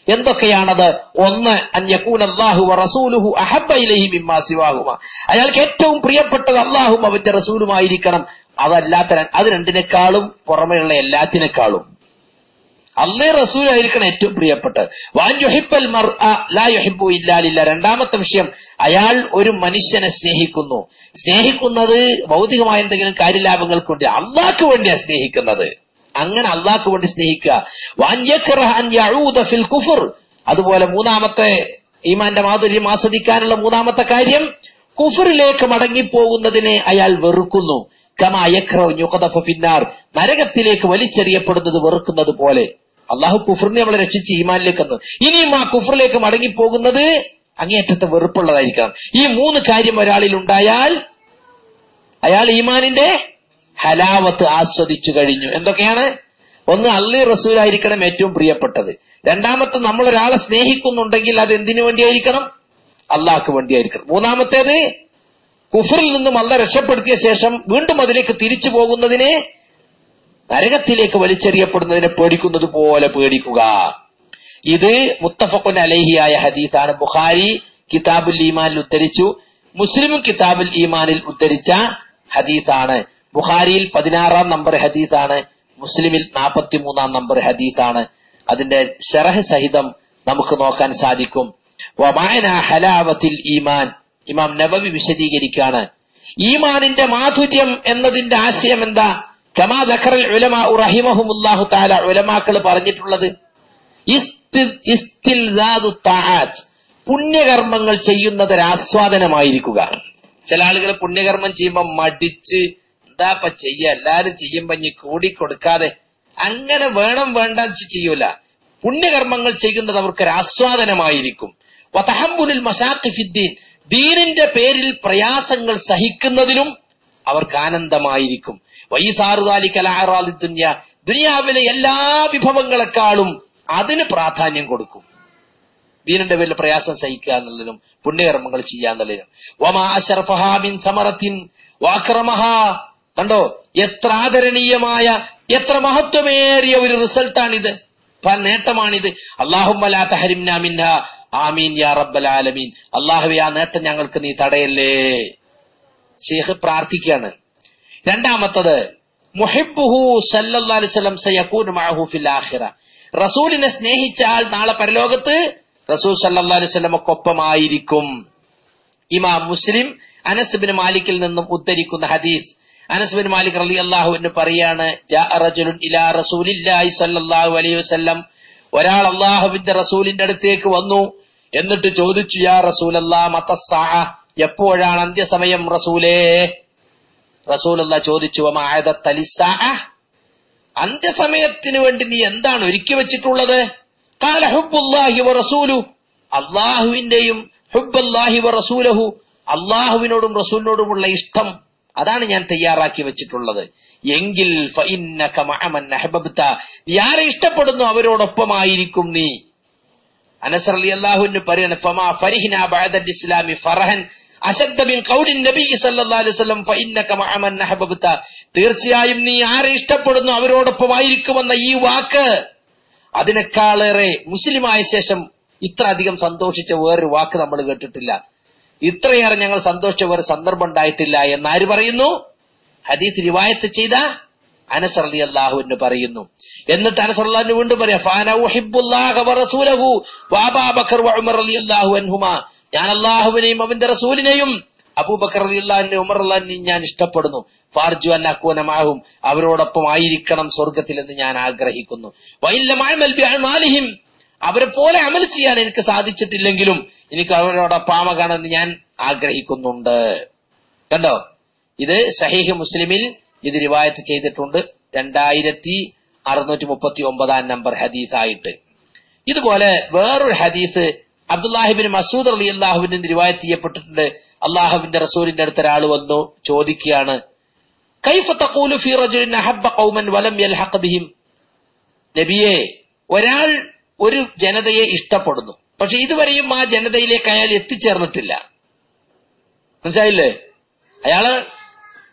എന്തൊക്കെയാണത്? ഒന്ന്, അൻ യകൂന അല്ലാഹു വ റസൂലുഹു അഹബ്ബ ഇലൈഹി മിമ്മാ സിവാഹുമ, അയാൾക്ക് ഏറ്റവും പ്രിയപ്പെട്ടത് അല്ലാഹുവും അവന്റെ റസൂലുമായിരിക്കണം. അതല്ലാത്ത അത് രണ്ടിനേക്കാളും പുറമെയുള്ള എല്ലാത്തിനേക്കാളും അല്ലാഹു റസൂലായിരിക്കണം ഏറ്റവും പ്രിയപ്പെട്ടത്. വാൻ യുഹിബ്ബൽ മർഅ ലാ യുഹിബ്ബു ഇല്ലാ ലില്ലാഹ്. രണ്ടാമത്തെ വിഷയം, അയാൾ ഒരു മനുഷ്യനെ സ്നേഹിക്കുന്നു. സ്നേഹിക്കുന്നത് ഭൗതികമായ എന്തെങ്കിലും കാര്യലാഭങ്ങൾക്ക് വേണ്ടി, അള്ളാഹ്ക്ക് വേണ്ടിയാണ് സ്നേഹിക്കുന്നത്. അങ്ങനെ അള്ളാഹ്ക്ക് വേണ്ടി സ്നേഹിക്കുക. വാൻ യക്റഹ അൻ യഊദ ഫിൽ കുഫർ. അതുപോലെ മൂന്നാമത്തെ ഈമാന്റെ മാധുര്യം ആസ്വദിക്കാനുള്ള മൂന്നാമത്തെ കാര്യം, കുഫറിലേക്ക് മടങ്ങിപ്പോകുന്നതിനെ അയാൾ വെറുക്കുന്നു. കമാ യക്റഹു യുഖദഫ ഫിന്നാർ, നരകത്തിലേക്ക് വലിച്ചെറിയപ്പെടുന്നത് വെറുക്കുന്നത് പോലെ. അള്ളാഹു കുഫറിനെ നമ്മളെ രക്ഷിച്ച് ഈമാനിലേക്ക് വന്നു. ഇനിയും ആ കുഫറിലേക്ക് മടങ്ങിപ്പോകുന്നത് അങ്ങേയറ്റത്തെ വെറുപ്പുള്ളതായിരിക്കണം. ഈ മൂന്ന് കാര്യം ഒരാളിൽ ഉണ്ടായാൽ അയാൾ ഈമാനിന്റെ ഹലാവത്ത് ആസ്വദിച്ചു കഴിഞ്ഞു. എന്തൊക്കെയാണ്? ഒന്ന്, അല്ലാഹു റസൂലായിരിക്കണം ഏറ്റവും പ്രിയപ്പെട്ടത്. രണ്ടാമത്തെ, നമ്മൾ ഒരാളെ സ്നേഹിക്കുന്നുണ്ടെങ്കിൽ അത് എന്തിനു വേണ്ടിയായിരിക്കണം? അള്ളാഹ്ക്ക് വേണ്ടിയായിരിക്കണം. മൂന്നാമത്തേത്, കുഫറിൽ നിന്നും അല്ലാഹു രക്ഷപ്പെടുത്തിയ ശേഷം വീണ്ടും അതിലേക്ക് തിരിച്ചു പോകുന്നതിനെ, നരകത്തിലേക്ക് വലിച്ചെറിയപ്പെടുന്നതിനെ പേടിക്കുന്നത് പോലെ പേടിക്കുക. ഇത് മുത്തഫഖുൻ അലൈഹിയായ ഹദീസാണ്. ബുഖാരി കിതാബുൽ ഈമാനിൽ ഉദ്ധരിച്ചു, മുസ്ലിമും കിതാബുൽ ഈമാനിൽ ഉദ്ധരിച്ച ഹദീസാണ്. ബുഖാരിയിൽ പതിനാറാം നമ്പർ ഹദീസാണ്, മുസ്ലിമിൽ നാൽപ്പത്തിമൂന്നാം നമ്പർ ഹദീസാണ്. അതിന്റെ ശറഹ് സഹിതം നമുക്ക് നോക്കാൻ സാധിക്കും. വമഅന ഹലാവത്തിൽ ഈമാൻ, ഇമാം നബവി വിശദീകരിക്കാണ്. ഈമാനിന്റെ മാധുര്യം എന്നതിന്റെ ആശയം എന്താ? കമാ ദഖറൽ ഉലമാ റഹിമഹുമുല്ലാഹു തആല, ഉലമാക്കൾ പറഞ്ഞിട്ടുള്ളത് ഇസ്തിൽദാദു തആത്ത്, പുണ്യകർമ്മങ്ങൾ ചെയ്യുന്നത് ഒരു ആസ്വാദനമായിരിക്കുക. ചില ആളുകൾ പുണ്യകർമ്മം ചെയ്യുമ്പോൾ മടിച്ച് എന്താപ്പ ചെയ്യ, എല്ലാരും ചെയ്യുമ്പോ ഇനി കൂടിക്കൊടുക്കാതെ അങ്ങനെ വേണം വേണ്ട ചെയ്യൂല. പുണ്യകർമ്മങ്ങൾ ചെയ്യുന്നത് അവർക്കൊരു ആസ്വാദനമായിരിക്കും. വതഹമ്മുലുൽ മശാഖി ഫിദ്ദീൻ, ദീനിന്റെ പേരിൽ പ്രയാസങ്ങൾ സഹിക്കുന്നതിനും അവർക്ക് ആനന്ദമായിരിക്കും. വൈസാറു ദാലിക അലഅറാദി ദുനിയ, ദുനിയാവിലെ എല്ലാ വിഭവങ്ങളെക്കാളും അതിന് പ്രാധാന്യം കൊടുക്കും. ദീനിന്റെ പേരിൽ പ്രയാസം സഹിക്കുക എന്നുള്ളതിനും പുണ്യകർമ്മങ്ങൾ ചെയ്യുക എന്നുള്ളതിനും. വമാ അശറഫഹാ മിൻ സമറത്തിൻ വഅക്രമഹാ, കണ്ടോ എത്ര ആദരണീയമായ എത്ര മഹത്വമേറിയ ഒരു റിസൾട്ടാണിത്, നേട്ടമാണിത്. അല്ലാഹുമ്മ ലാ തഹരിംനാ മിൻഹാ ആമീൻ യാ റബ്ബൽ ആലമീൻ. അല്ലാഹുവേ, ആ നേട്ടം ഞങ്ങൾക്ക് നീ തടയല്ലേ. ശൈഖ് പ്രാർത്ഥിക്കുകയാണ്. രണ്ടാമത്തത്, മുഹിബ്ബുഹു സല്ലല്ലാഹു അലൈഹി വസല്ലം സയകൂനു മഅഹു ഫിൽ ആഖിറ, റസൂലിനെ സ്നേഹിച്ച ആൾ നാളെ പരലോകത്ത് റസൂൽ സല്ലല്ലാഹു അലൈഹി വസല്ലമക്കൊപ്പമായിരിക്കും. ഇമാം മുസ്ലിം അനസ് ബിൻ മാലിക്കിൽ നിന്നും ഉദ്ധരിക്കുന്ന ഹദീസ്. അനസ് ബിൻ മാലിക് റളിയല്ലാഹു അൻഹു പറയാണ്, ജാഅ റജുലുൻ ഇലാ റസൂലില്ലാഹി സ്വല്ലല്ലാഹു അലൈഹി വസല്ലം, ഒരാൾ അല്ലാഹുവിന്റെ റസൂലിന്റെ അടുത്തേക്ക് വന്നു. എന്നിട്ട് ചോദിച്ചു, യാ റസൂലല്ലാഹ് മതസ്സാഅ, എപ്പോഴാണ് അന്ത്യസമയം റസൂലേ? റസൂലുള്ളാഹി ചോദിച്ചു, വമാ അഅദത ലിസ്സാഅ, അന്ത്യസമയത്തിന് വേണ്ടി നീ എന്താണ് ഒരുക്കി വെച്ചിട്ടുള്ളത്? ഖാല ഹുബ്ബുല്ലാഹി വ റസൂലുഹു, അല്ലാഹുവിന്റെയും ഹുബ്ബുല്ലാഹി വ റസൂലുഹു, അല്ലാഹുവിനോടും റസൂലിനോടുമുള്ള ഇഷ്ടം, അതാണ് ഞാൻ തയ്യാറാക്കി വെച്ചിട്ടുള്ളത്. എങ്കിൽ ഫഇന്നക മഅമൻ അഹ്ബബ്ത, നീ ആരെ ഇഷ്ടപ്പെടുന്നു അവരോടൊപ്പമായിരിക്കും നീ. അനസ് റളിയല്ലാഹു അൻഹു പറയാണ്, ഫമാ ഫരിഹ്നാ ബഅദൽ ഇസ്ലാമി ഫറഹൻ അശദ്ദ മിൻ ഖൗലി നബി സല്ലല്ലാഹു അലൈഹി വസല്ലം ഫഇന്നക മഅമൻ അഹ്ബബ്ത, തീർച്ചയായും നീ ആരെ ഇഷ്ടപ്പെടുന്നു അവരോടൊപ്പമായിരിക്കുമെന്ന ഈ വാക്ക് അതിനേക്കാളേറെ മുസ്ലിമായ ശേഷം ഇത്ര അധികം സന്തോഷിച്ച വേറൊരു വാക്ക് നമ്മൾ കേട്ടിട്ടില്ല. ഇത്രയേറെ ഞങ്ങൾ സന്തോഷിച്ച വേറെ സന്ദർഭം ഉണ്ടായിട്ടില്ല എന്നാര് പറയുന്നു? ഹദീസ് റിവായത്ത് ചെയ്ത അനസ് റളിയല്ലാഹു അൻഹു പറയുന്നു. എന്നിട്ട് അനസ് റളിയല്ലാഹു അൻഹു വീണ്ടും പറയാ, ഫഅന ഉഹിബ്ബുല്ലാഹ വ റസൂലഹു വ അബൂബക്കർ വ ഉമർ റളിയല്ലാഹു അൻഹുമാ, ഞാൻ അല്ലാഹുവിനെയും അവന്റെ റസൂലിനെയും അബൂബക്കർ റളിയല്ലാഹു അൻഹു ഉമർ റളിയല്ലാഹു അൻഹു ഞാൻ ഇഷ്ടപ്പെടുന്നു. ഫാർജു അൻ അകൂന മഅഹും, അവരോടൊപ്പം ആയിരിക്കണം സ്വർഗ്ഗത്തിൽ എന്ന് ഞാൻ ആഗ്രഹിക്കുന്നു. വഇല്ല മഅമൽ ബിഅമാലിഹിം, അവരെ പോലെ അമൽ ചെയ്യാൻ എനിക്ക് സാധിച്ചിട്ടില്ലെങ്കിലും എനിക്ക് അവരോടൊപ്പം ആകാമെന്ന് ഞാൻ ആഗ്രഹിക്കുന്നുണ്ട്. കണ്ടോ, ഇത് സഹീഹ് മുസ്ലിമിൽ ഇത് റിവായത്ത് ചെയ്തിട്ടുണ്ട്, രണ്ടായിരത്തി അറുന്നൂറ്റി മുപ്പത്തി ഒമ്പതാം നമ്പർ ഹദീസായിട്ട്. ഇതുപോലെ വേറൊരു ഹദീസ് അബ്ദുല്ലാഹിബിൻ മസൂദ് റളിയല്ലാഹു അൻഹു റിവായത്ത് ചെയ്യപ്പെട്ടിട്ടുണ്ട്. അല്ലാഹുവിന്റെ റസൂലിന്റെ അടുത്ത് ഒരാൾ വന്നു ചോദിക്കുകയാണ്, കൈഫ തഖൂലു ഫീ റജുലിൻ അഹബ്ബ ഖൗമൻ വലം യൽഹഖ് ബിഹിം, നബിയേ, ഒരാൾ ഒരു ജനതയെ ഇഷ്ടപ്പെടുന്നു, പക്ഷെ ഇതുവരെയും ആ ജനതയിലേക്ക് അയാൾ എത്തിച്ചേർന്നിട്ടില്ല. മനസ്സിലായില്ലേ? അയാള്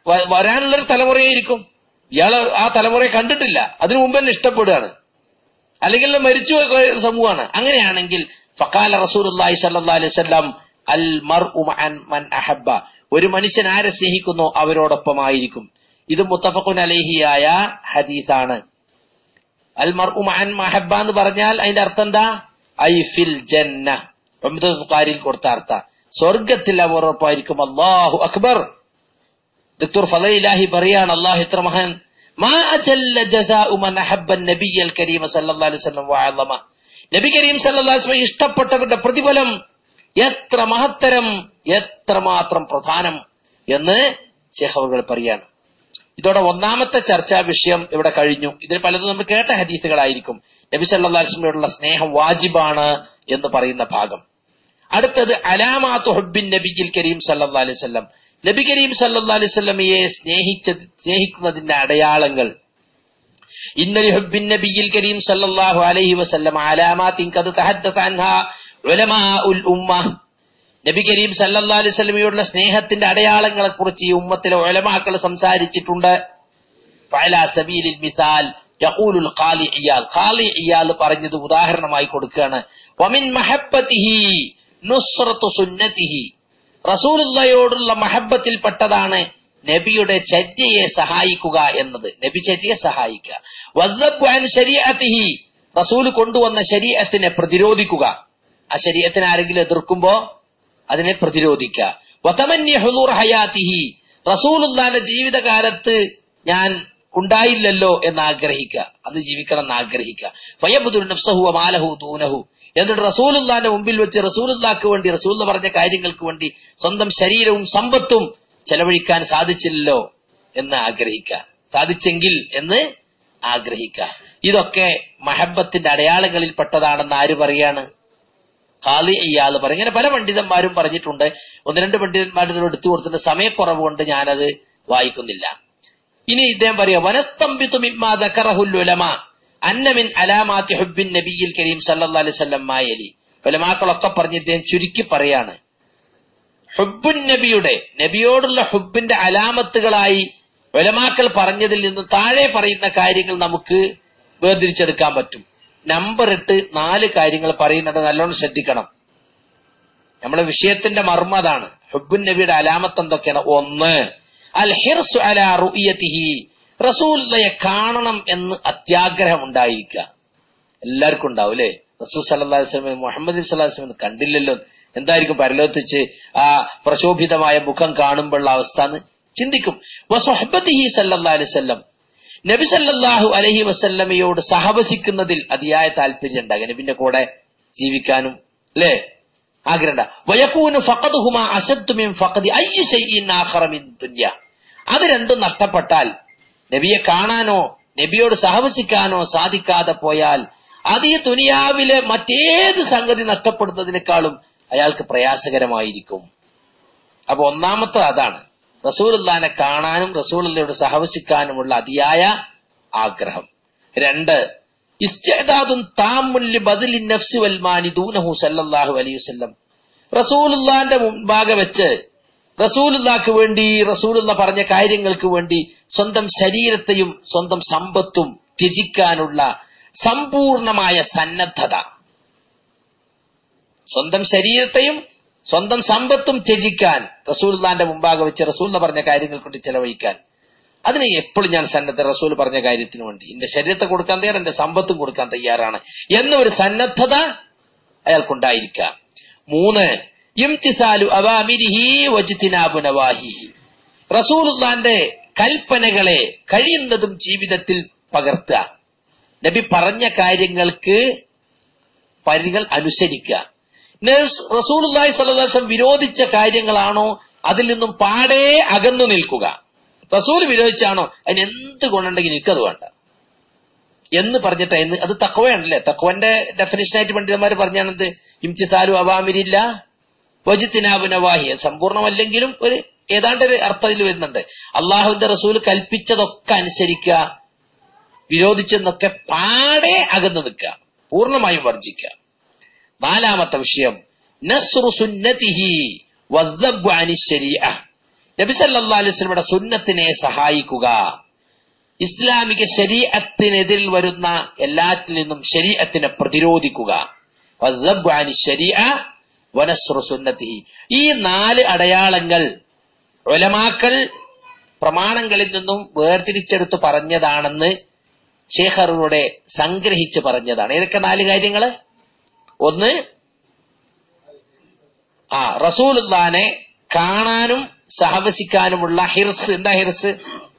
വരാനുള്ളൊരു തലമുറയായിരിക്കും, ഇയാള് ആ തലമുറയെ കണ്ടിട്ടില്ല, അതിനു മുമ്പ് തന്നെ ഇഷ്ടപ്പെടുകയാണ്. അല്ലെങ്കിൽ മരിച്ചു സമൂഹമാണ്. അങ്ങനെയാണെങ്കിൽ ഫഖാല റസൂലുള്ളാഹി സ്വല്ലല്ലാഹു അലൈഹി വസല്ലം അൽ മർഉ മഅൻ മൻ അഹബ്ബ, ഒരു മനുഷ്യൻ ആരെ സ്നേഹിക്കുന്നോ അവരോടൊപ്പമായിരിക്കും. ഇത് മുത്തഫഖുൻ അലൈഹിയായ ഹദീസാണ്. അൽ മർഉ മഅൻ മഹബ്ബ എന്ന് പറഞ്ഞാൽ അതിന്റെ അർത്ഥം എന്താ? ഐ ഫിൽ ജന്ന. ബുഖാരിയിൽ കൊടുത്ത അർത്ഥ സ്വർഗത്തിൽ അവരോടൊപ്പമായിരിക്കും. അല്ലാഹു അക്ബർ. ദക്തൂർ ഫളയിലാഹി പറയാണ്, അല്ലാഹു എത്ര മഹാൻ. മാ അജല്ല ജസാഉ മൻ അഹബ്ബ നബിയൽ കരീം സല്ലല്ലാഹു അലൈഹി വസല്ലം വഅലമ, നബി കരീം സല്ലല്ലാഹു അലൈഹി വസല്ലം ഇഷ്ടപ്പെട്ടവരുടെ പ്രതിഫലം എത്ര മഹത്തരം, എത്രമാത്രം പ്രധാനം എന്ന് ശൈഖ് അവർ പറയാണ്. ഇതോടെ ഒന്നാമത്തെ ചർച്ചാ വിഷയം ഇവിടെ കഴിഞ്ഞു. ഇതിൽ പലതും നമ്മൾ കേട്ട ഹദീസുകളായിരിക്കും. നബി സല്ലല്ലാഹു അലൈഹി വസല്ലമയോടുള്ള സ്നേഹം വാജിബാണ് എന്ന് പറയുന്ന ഭാഗം. അടുത്തത് അലാമാത്തു ഹുബ്ബിൻ നബിയിൽ കരീം സല്ലല്ലാഹു അലൈഹി വസല്ലം, നബി കരീം സല്ലല്ലാഹു അലൈഹി വസല്ലമയെ സ്നേഹിച്ച സ്നേഹിക്കുന്നതിന്റെ അടയാളങ്ങൾ. ഇന്നലി ഹുബ്ബിൻ നബിയിൽ കരീം സല്ലല്ലാഹു അലൈഹി വസല്ലം അലാമാത്തിൻ ഖദ് തഹദ്ദസ അൻഹാ ഉലമാഉൽ ഉമ്മ, നബി കരീം സല്ലല്ലാഹു അലൈഹി വസല്ലമയോടുള്ള സ്നേഹത്തിന്റെ അടയാളങ്ങളെ കുറിച്ച് ഈ ഉമ്മത്തിലെ ഉലമാക്കൾ സംസാരിച്ചിട്ടുണ്ട്. ഫഅലാ സബീലിൽ മിസാൽ യഖൂലുൽ ഖാലി ഇയാദ്, ഖാലി ഇയാദ് പറഞ്ഞത് ഉദാഹരണമായി കൊടുക്കുകയാണ്. വമിൻ മഹബ്ബതിഹി നുസ്റത്തു സുന്നതിഹി, റസൂലുള്ളാഹിയോടുള്ള മഹബ്ബത്തിൽപ്പെട്ടതാണ് നബിയുടെ ചര്യയെ സഹായിക്കുക എന്നത്, നബി ചര്യയെ സഹായിക്കുക. വദ്ദബ്ബു അൻ ശരീഅതിഹി, റസൂൽ കൊണ്ടുവന്ന ശരീഅത്തിനെ പ്രതിരോധിക്കുക. ആ ശരീഅത്തിനെ ആരെങ്കിലും എതിർക്കുമ്പോ അതിനെ പ്രതിരോധിക്കുക. വതമന്നി ഹുളൂർ ഹയാതിഹി, റസൂലുള്ളാഹിന്റെ ജീവിതകാലത്ത് ഞാൻ ഉണ്ടായില്ലല്ലോ എന്ന് ആഗ്രഹിക്കുക, അത് ജീവിക്കണം എന്ന് ആഗ്രഹിക്കുക. ഫയബ്ദുൽ നഫ്സഹു വമാലഹു ദൂനഹു, എന്നിട്ട് റസൂലുള്ളാഹിന്റെ മുമ്പിൽ വെച്ച് റസൂലുള്ളാഹിക്ക് വേണ്ടി, റസൂൽ പറഞ്ഞ കാര്യങ്ങൾക്ക് വേണ്ടി സ്വന്തം ശരീരവും സമ്പത്തും ചെലവഴിക്കാൻ സാധിച്ചില്ലല്ലോ എന്ന് ആഗ്രഹിക്കുക, സാധിച്ചെങ്കിൽ എന്ന് ആഗ്രഹിക്കുക. ഇതൊക്കെ മഹബത്തിന്റെ അടയാളങ്ങളിൽ പെട്ടതാണെന്ന് ആര് പറയാണ്? ഖാലി ഇയാദ് പറയും. ഇങ്ങനെ പല പണ്ഡിതന്മാരും പറഞ്ഞിട്ടുണ്ട്. ഒന്ന് രണ്ട് പണ്ഡിതന്മാരുടെ എടുത്തു കൊടുത്തിട്ട് സമയക്കുറവ് കൊണ്ട് ഞാനത് വായിക്കുന്നില്ല. ഇനി ഇദ്ദേഹം പറയാ, വനസ്തംബിതു മിമ്മാ ദകറഹുൽ ഉലമാ അന്ന മിൻ അലാമാത്തി ഹുബ്ബിൻ നബിയിൽ കരീം സല്ലല്ലാഹു അലൈഹി വസല്ലം മായലി. ഉലമാക്കളൊക്കെ പറഞ്ഞ് ഇദ്ദേഹം ചുരുക്കി പറയാണ്, ഹുബ്ബുൻ നബിയുടെ, നബിയോടുള്ള ഹുബ്ബിന്റെ അലാമത്തുകളായി ഉലമാക്കൾ പറഞ്ഞതിൽ നിന്ന് താഴെ പറയുന്ന കാര്യങ്ങൾ നമുക്ക് വേർതിരിച്ചെടുക്കാൻ പറ്റും. നമ്പർ ഇട്ട് നാല് കാര്യങ്ങൾ പറയുന്നുണ്ട്, നല്ലോണം ശ്രദ്ധിക്കണം. നമ്മളെ വിഷയത്തിന്റെ മർമ്മതാണ്. ഹുബ്ബുൻ നബിയുടെ അലാമത്ത് എന്തൊക്കെയാണ്? ഒന്ന്, അൽ ഹിർസു അലാ റുഅയതിഹി, റസൂലുള്ളാഹിയെ കാണണം എന്ന് അത്യാഗ്രഹം ഉണ്ടായിരിക്കുക. എല്ലാവർക്കും ഉണ്ടാവും അല്ലെ? റസൂൽ സല്ലല്ലാഹു അലൈഹി വസല്ലം മുഹമ്മദ് സല്ലല്ലാഹു അലൈഹി വസല്ലം കണ്ടില്ലല്ലോ, എന്തായിരിക്കും പരലോകത്തിച്ച് ആ പ്രശോഭിതമായ മുഖം കാണുമ്പോഴുള്ള അവസ്ഥ എന്ന് ചിന്തിക്കും. വസുഹ്ബതിഹി സല്ലല്ലാഹു അലൈഹി വസല്ലം, നബി സല്ലല്ലാഹു അലൈഹി വസല്ലമയോട് സഹവസിക്കുന്നതിൽ അതിയായ താല്പര്യം ഉണ്ടാകും, നബിന്റെ കൂടെ ജീവിക്കാനും അല്ലേ ആഗ്രഹം. വയകൂനു ഫഖദുഹുമാ അശദ്ദു മിൻ ഫഖദി അയ്യി ശൈഇൻ ആഖറ മിൻ ദുനിയ, അത് രണ്ടും നഷ്ടപ്പെട്ടാൽ, നബിയെ കാണാനോ നബിയോട് സഹവസിക്കാനോ സാധിക്കാതെ പോയാൽ അത് ഈ ദുനിയാവിലെ മറ്റേത് സംഗതി നഷ്ടപ്പെടുന്നതിനേക്കാളും അയാൾക്ക് പ്രയാസകരമായിരിക്കും. അപ്പൊ ഒന്നാമത്തെ അതാണ്, റസൂലുള്ളാഹിനെ കാണാനും റസൂലുള്ളാഹിയോട് സഹവസിക്കാനുമുള്ള അതിയായ ആഗ്രഹം. രണ്ട്, ഇസ്തിഅദാദുൻ താമ്മുൻ ലിബദ്ലി നഫ്സി വൽ മാലി ദൂനഹു സല്ലല്ലാഹു അലൈഹി വസല്ലം, റസൂലുള്ളാഹിന്റെ മുൻപാകെ വെച്ച് റസൂലുള്ളാഹിക്ക് വേണ്ടി, റസൂലുള്ള പറഞ്ഞ കാര്യങ്ങൾക്ക് വേണ്ടി സ്വന്തം ശരീരത്തെയും സ്വന്തം സമ്പത്തും ത്യജിക്കാനുള്ള സമ്പൂർണമായ സന്നദ്ധത. സ്വന്തം ശരീരത്തെയും സ്വന്തം സമ്പത്തും ത്യജിക്കാൻ, റസൂലുള്ളാഹിന്റെ മുമ്പാകെ വെച്ച് റസൂലുള്ള പറഞ്ഞ കാര്യങ്ങൾക്ക് വേണ്ടി ചെലവഴിക്കാൻ, അതിന് എപ്പോഴും ഞാൻ സന്നദ്ധ, റസൂൽ പറഞ്ഞ കാര്യത്തിന് വേണ്ടി എന്റെ ശരീരത്തെ കൊടുക്കാൻ തയ്യാറാണ്, എന്റെ സമ്പത്തും കൊടുക്കാൻ തയ്യാറാണ് എന്നൊരു സന്നദ്ധത അയാൾക്കുണ്ടായിരിക്കാം. മൂന്ന്, ഇംതിസാലു അവാമിരിഹി വജ്തിനാബു നവാഹിഹി, റസൂലുള്ളാഹിന്റെ കൽപ്പനകളെ കഴിയുന്നതും ജീവിതത്തിൽ പകർത്തുക, നബി പറഞ്ഞ കാര്യങ്ങൾക്ക് പരികൾ അനുസരിക്കുക. റസൂലുള്ളാഹി സ്വല്ലല്ലാഹു അലൈഹി വസല്ലം വിരോധിച്ച കാര്യങ്ങളാണോ അതിൽ നിന്നും പാടെ അകന്നു നിൽക്കുക. റസൂൽ വിരോധിച്ചാണോ അതിന് എന്ത് ഗുണമുണ്ടെങ്കിൽ എനിക്കത് വേണ്ട എന്ന് പറഞ്ഞിട്ട് എന്ന് അത് തഖ്വയാണല്ലേ. തഖ്വന്റെ ഡെഫിനിഷനായിട്ട് പണ്ഡിതന്മാർ പറഞ്ഞാണെന്ത്? ഇംതിസാലു അവാമിരില്ല വജ്തിനാബു നവാഹി. സമ്പൂർണ്ണമല്ലെങ്കിലും ഒരു ഏതാണ്ട് ഒരു അർത്ഥത്തിൽ വരുന്നുണ്ട്. അള്ളാഹുവിന്റെ റസൂൽ കൽപ്പിച്ചതൊക്കെ അനുസരിക്കുക, വിരോധിച്ചെന്നൊക്കെ പാടെ അകന്നു നിൽക്കുക, പൂർണ്ണമായും വർജിക്കുക. നാലാമത്തെ വിഷയം, നസ്റു സുന്നതിഹി വദ്ദബ്ബു അനി ശരീഅ, നബി സല്ലല്ലാഹു അലൈഹി വസല്ലമയുടെ സുന്നത്തിനെ സഹായിക്കുക. ഇസ്ലാമിക ശരീഅത്തിനെതിരിൽ വരുന്ന എല്ലാത്തിൽ നിന്നും ശരീഅത്തിനെ പ്രതിരോധിക്കുക. ഈ നാല് അടയാളങ്ങൾ ഉലമാക്കൾ പ്രമാണങ്ങളിൽ നിന്നും വേർതിരിച്ചെടുത്ത് പറഞ്ഞതാണെന്ന് ശേഖറുടെ സംഗ്രഹിച്ച് പറഞ്ഞതാണ്. ഏതൊക്കെ നാല് കാര്യങ്ങള്? ഒന്ന്, ആ റസൂലുള്ളാഹിനെ കാണാനും സഹവസിക്കാനുമുള്ള ഹിർസ്. എന്താ ഹിർസ്?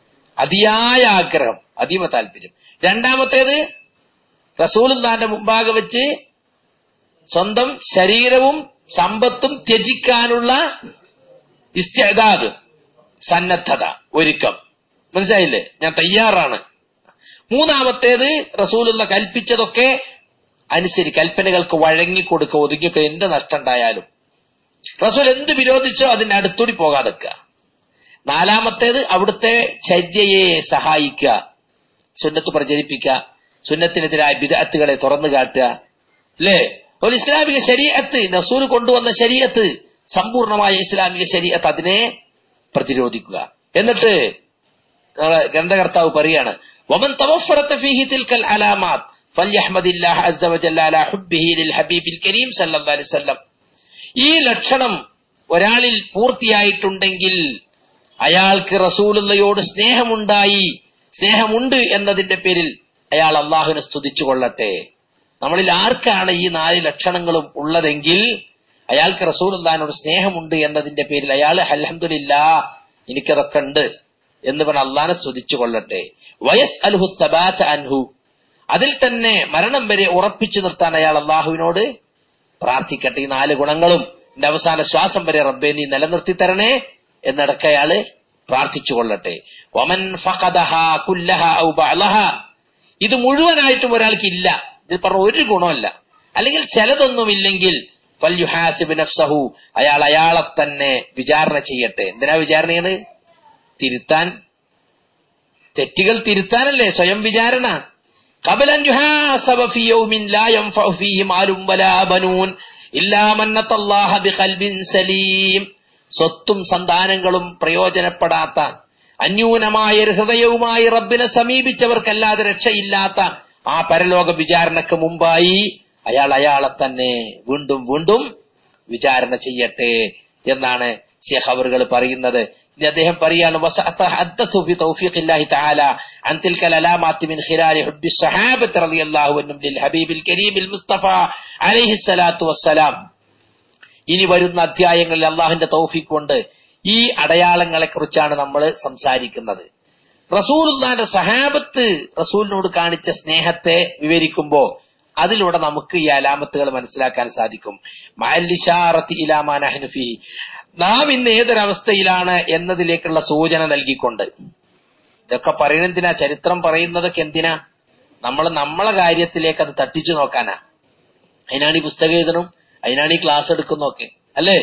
അതിയായ ആഗ്രഹം, അതീവ താല്പര്യം. രണ്ടാമത്തേത്, റസൂലുള്ളാഹിന്റെ മുമ്പാകെ വെച്ച് സ്വന്തം ശരീരവും സമ്പത്തും ത്യജിക്കാനുള്ള ഇസ്തിഅദാദ്, സന്നദ്ധത, ഒരുക്കം. മനസ്സിലായില്ലേ? ഞാൻ തയ്യാറാണ്. മൂന്നാമത്തേത്, റസൂലുള്ള കൽപ്പിച്ചതൊക്കെ അനുസരി കൽപ്പനകൾക്ക് വഴങ്ങിക്കൊടുക്കുക, ഒതുങ്ങിക്കുക, എന്ത് നഷ്ടം ഉണ്ടായാലും. റസൂൽ എന്ത് വിരോധിച്ചോ അതിന്റെ അടുത്തൂടി പോകാതെക്കുക. നാലാമത്തേത്, അവിടുത്തെ ചര്യയെ സഹായിക്കുക, സുന്നത്ത് പ്രചരിപ്പിക്കുക, സുന്നത്തിനെതിരായ ബിദ്അത്തുകളെ തുറന്നു കാട്ടുക. അല്ലേ? ഒരു ഇസ്ലാമിക ശരീഅത്ത്, റസൂൽ കൊണ്ടുവന്ന ശരീഅത്ത്, സമ്പൂർണമായ ഇസ്ലാമിക ശരീഅത്ത്, അതിനെ പ്രതിരോധിക്കുക. എന്നിട്ട് ഗ്രന്ഥകർത്താവ് പറയാണ്, വമൻ തവഫറത ഫീഹി തിൽക്കൽ അലാമാത് ഫൽയഹ്മദില്ലാഹ അസ്സ വജല്ല അലാ ഹുബ്ബിഹി ലിൽ ഹബീബിൽ കരീം സല്ലല്ലാഹു അലൈഹി വസല്ലം. ഈ ലക്ഷണം ഒരാളിൽ പൂർത്തിയായിട്ടുണ്ടെങ്കിൽ അയാൾക്ക് റസൂലുള്ളയോട് സ്നേഹമുണ്ടായി, സ്നേഹമുണ്ട് എന്നതിന്റെ പേരിൽ അയാൾ അള്ളാഹുവിനെ സ്തുതിച്ചു കൊള്ളട്ടെ. നമ്മളിൽ ആർക്കാണ് ഈ നാല് ലക്ഷണങ്ങളും ഉള്ളതെങ്കിൽ അയാൾക്ക് റസൂലുള്ളാഹിനോട് സ്നേഹമുണ്ട് എന്നതിന്റെ പേരിൽ അയാൾ അൽഹംദുലില്ലാഹ് എനിക്കതൊക്കെ ഉണ്ട് എന്ന് പറഞ്ഞ് അള്ളാഹിനെ സ്തുതിച്ചു കൊള്ളട്ടെ. വയസ് അൽഹു സബാത അൻഹു, അതിൽ തന്നെ മരണം വരെ ഉറപ്പിച്ചു നിർത്താൻ അയാൾ അള്ളാഹുവിനോട് പ്രാർത്ഥിക്കട്ടെ. ഈ നാല് ഗുണങ്ങളും എന്റെ അവസാന ശ്വാസം വരെ റബ്ബേ നീ നിലനിർത്തി തരണേ എന്നിടക്ക് അയാള് പ്രാർത്ഥിച്ചു കൊള്ളട്ടെ. വമൻ ഫഖദഹാ കുല്ലഹാ ഔ ബഅലഹാ, ഇത് മുഴുവനായിട്ടും ഒരാൾക്ക് ഇല്ല, ഇത് പറഞ്ഞ ഒരു ഗുണമല്ല, അല്ലെങ്കിൽ ചിലതൊന്നുമില്ലെങ്കിൽ ഫൽയുഹാസിബ് നഫ്സഹു, അയാൾ അയാളെ തന്നെ വിചാരണ ചെയ്യട്ടെ. എന്തിനാ വിചാരണ ചെയ്യണത്? തിരുത്താൻ, തെറ്റുകൾ തിരുത്താനല്ലേ സ്വയം വിചാരണ. ഖബല അൻ യുഹാസബ ഫീ യൗമിൻ ലാ യൻഫഉ ഫീഹി മാലും വലാ ബനൂൻ ഇല്ലാ മൻ അത്തല്ലാഹ ബിഖൽബിൻ സലീം. സ്വത്തും സന്താനങ്ങളും പ്രയോജനപ്പെടാത്ത അന്യൂനമായ ഒരു ഹൃദയവുമായി റബ്ബിനെ സമീപിച്ചവർക്കല്ലാതെ രക്ഷയില്ലാത്ത ആ പരലോക വിചാരണക്ക് മുമ്പായി അയാൾ അയാളെ തന്നെ വീണ്ടും വീണ്ടും വിചാരണ ചെയ്യട്ടെ എന്നാണ് ശൈഖ് അവറുകൾ പറയുന്നത്. അദ്ദേഹം പറയാണ്, വസഅതഹദ്ദതു ബി തൗഫീഖില്ലാഹി തആല അൻ തിൽകൽ അലാമാത്തി മിൻ ഖിലാലി ഹുബ്ബി സ്വഹാബത്തി റളിയല്ലാഹു അൻഹും ലിൽ ഹബീബിൽ കരീമിൽ മുസ്തഫ അലൈഹി സ്വലാത്തു വസ്സലാം. ഇനി വരുന്ന അധ്യായങ്ങളിൽ അള്ളാഹുവിന്റെ തൗഫീഖ് കൊണ്ട് ഈ അടയാളങ്ങളെ കുറിച്ചാണ് നമ്മൾ സംസാരിക്കുന്നത്. റസൂലുള്ളാഹിന്റെ സഹാബത്ത് റസൂലിനോട് കാണിച്ച സ്നേഹത്തെ വിവരിക്കുമ്പോ അതിലൂടെ നമുക്ക് ഈ അലാമത്തുകൾ മനസ്സിലാക്കാൻ സാധിക്കും. മഅല്ലിശാറത്തി ഇലാ മാ നഹ്നു ഫീഹി, നാം ഇന്ന് ഏതൊരവസ്ഥയിലാണ് എന്നതിലേക്കുള്ള സൂചന നൽകിക്കൊണ്ട്. ഇതൊക്കെ പറയുന്നതിനാ, ചരിത്രം പറയുന്നതൊക്കെ എന്തിനാ? നമ്മൾ നമ്മളെ കാര്യത്തിലേക്ക് അത് തട്ടിച്ചു നോക്കാനാ. അതിനാണ് ഈ പുസ്തകം എഴുതണം, അതിനാണ് ഈ ക്ലാസ് എടുക്കുന്നൊക്കെ, അല്ലേ?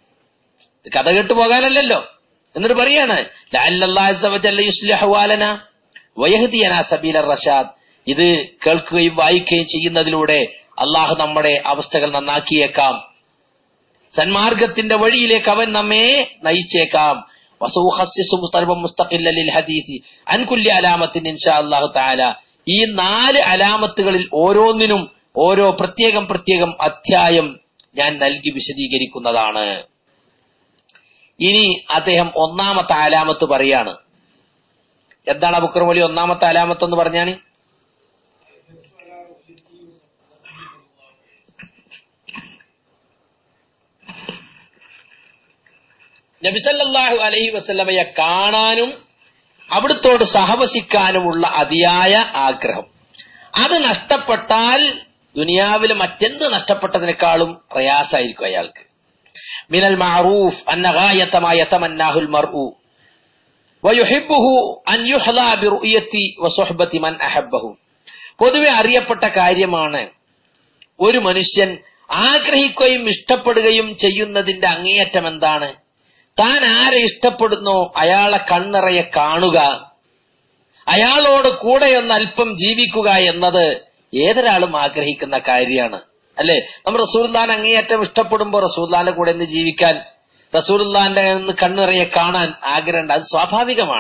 കഥ കേട്ടു പോകാനല്ലല്ലോ. എന്നിട്ട് പറയാണ്, ലഅല്ലല്ലാഹു അസ്സ വജല്ല യുസ്ലിഹു അലനാ വയഹ്ദിയനാ സബീല റഷാദ്. ഇത് കേൾക്കുകയും വായിക്കുകയും ചെയ്യുന്നതിലൂടെ അള്ളാഹു നമ്മുടെ അവസ്ഥകൾ നന്നാക്കിയേക്കാം, സന്മാർഗത്തിന്റെ വഴിയിലേക്ക് അവൻ നമ്മെ നയിച്ചേക്കാം. ഈ നാല് അലാമത്തുകളിൽ ഓരോന്നിനും ഓരോ പ്രത്യേകം പ്രത്യേകം അധ്യായം ഞാൻ നൽകി വിശദീകരിക്കുന്നതാണ്. ഇനി അദ്ദേഹം ഒന്നാമത്തെ അലാമത്ത് പറയാണ്. എന്താണ് അബൂബക്കർ വലി ഒന്നാമത്തെ അലാമത്ത് എന്ന് പറഞ്ഞാണ്? നബി സല്ലല്ലാഹു അലൈഹി വസല്ലമയെ കാണാനും അവിടുത്തോട് സഹവസിക്കാനുമുള്ള അതിയായ ആഗ്രഹം. അത് നഷ്ടപ്പെട്ടാൽ ദുനിയാവിലെ മറ്റെന്ത് നഷ്ടപ്പെട്ടതിനേക്കാളും പ്രയാസമായിരിക്കും അയാൾക്ക്. മിനൽ മഅറൂഫ് അന്ന ഗായത മാ യതമന്നാഹുൽ മർഉ വയുഹിബ്ബുഹു അൻ യുഹ്ലാ ബിറുയതി വസുഹ്ബതി മൻ അഹബ്ബഹു. പൊതുവെ അറിയപ്പെട്ട കാര്യമാണ്, ഒരു മനുഷ്യൻ ആഗ്രഹിക്കുകയും ഇഷ്ടപ്പെടുകയും ചെയ്യുന്നതിന്റെ അങ്ങേയറ്റം എന്താണ്? താൻ ആരെ ഇഷ്ടപ്പെടുന്നോ അയാളെ കണ്ണിറയെ കാണുക, അയാളോട് കൂടെ ഒന്ന് അല്പം ജീവിക്കുക എന്നത് ഏതൊരാളും ആഗ്രഹിക്കുന്ന കാര്യമാണ്, അല്ലെ? നമ്മൾ റസൂലുള്ളാഹിനെ അങ്ങേയറ്റം ഇഷ്ടപ്പെടുമ്പോൾ റസൂലുള്ളാഹിന്റെ കൂടെ ഒന്ന് ജീവിക്കാൻ, റസൂലുള്ളാഹിന്റെ കണ്ണിറയെ കാണാൻ ആഗ്രഹമുണ്ട്. അത് സ്വാഭാവികമാണ്.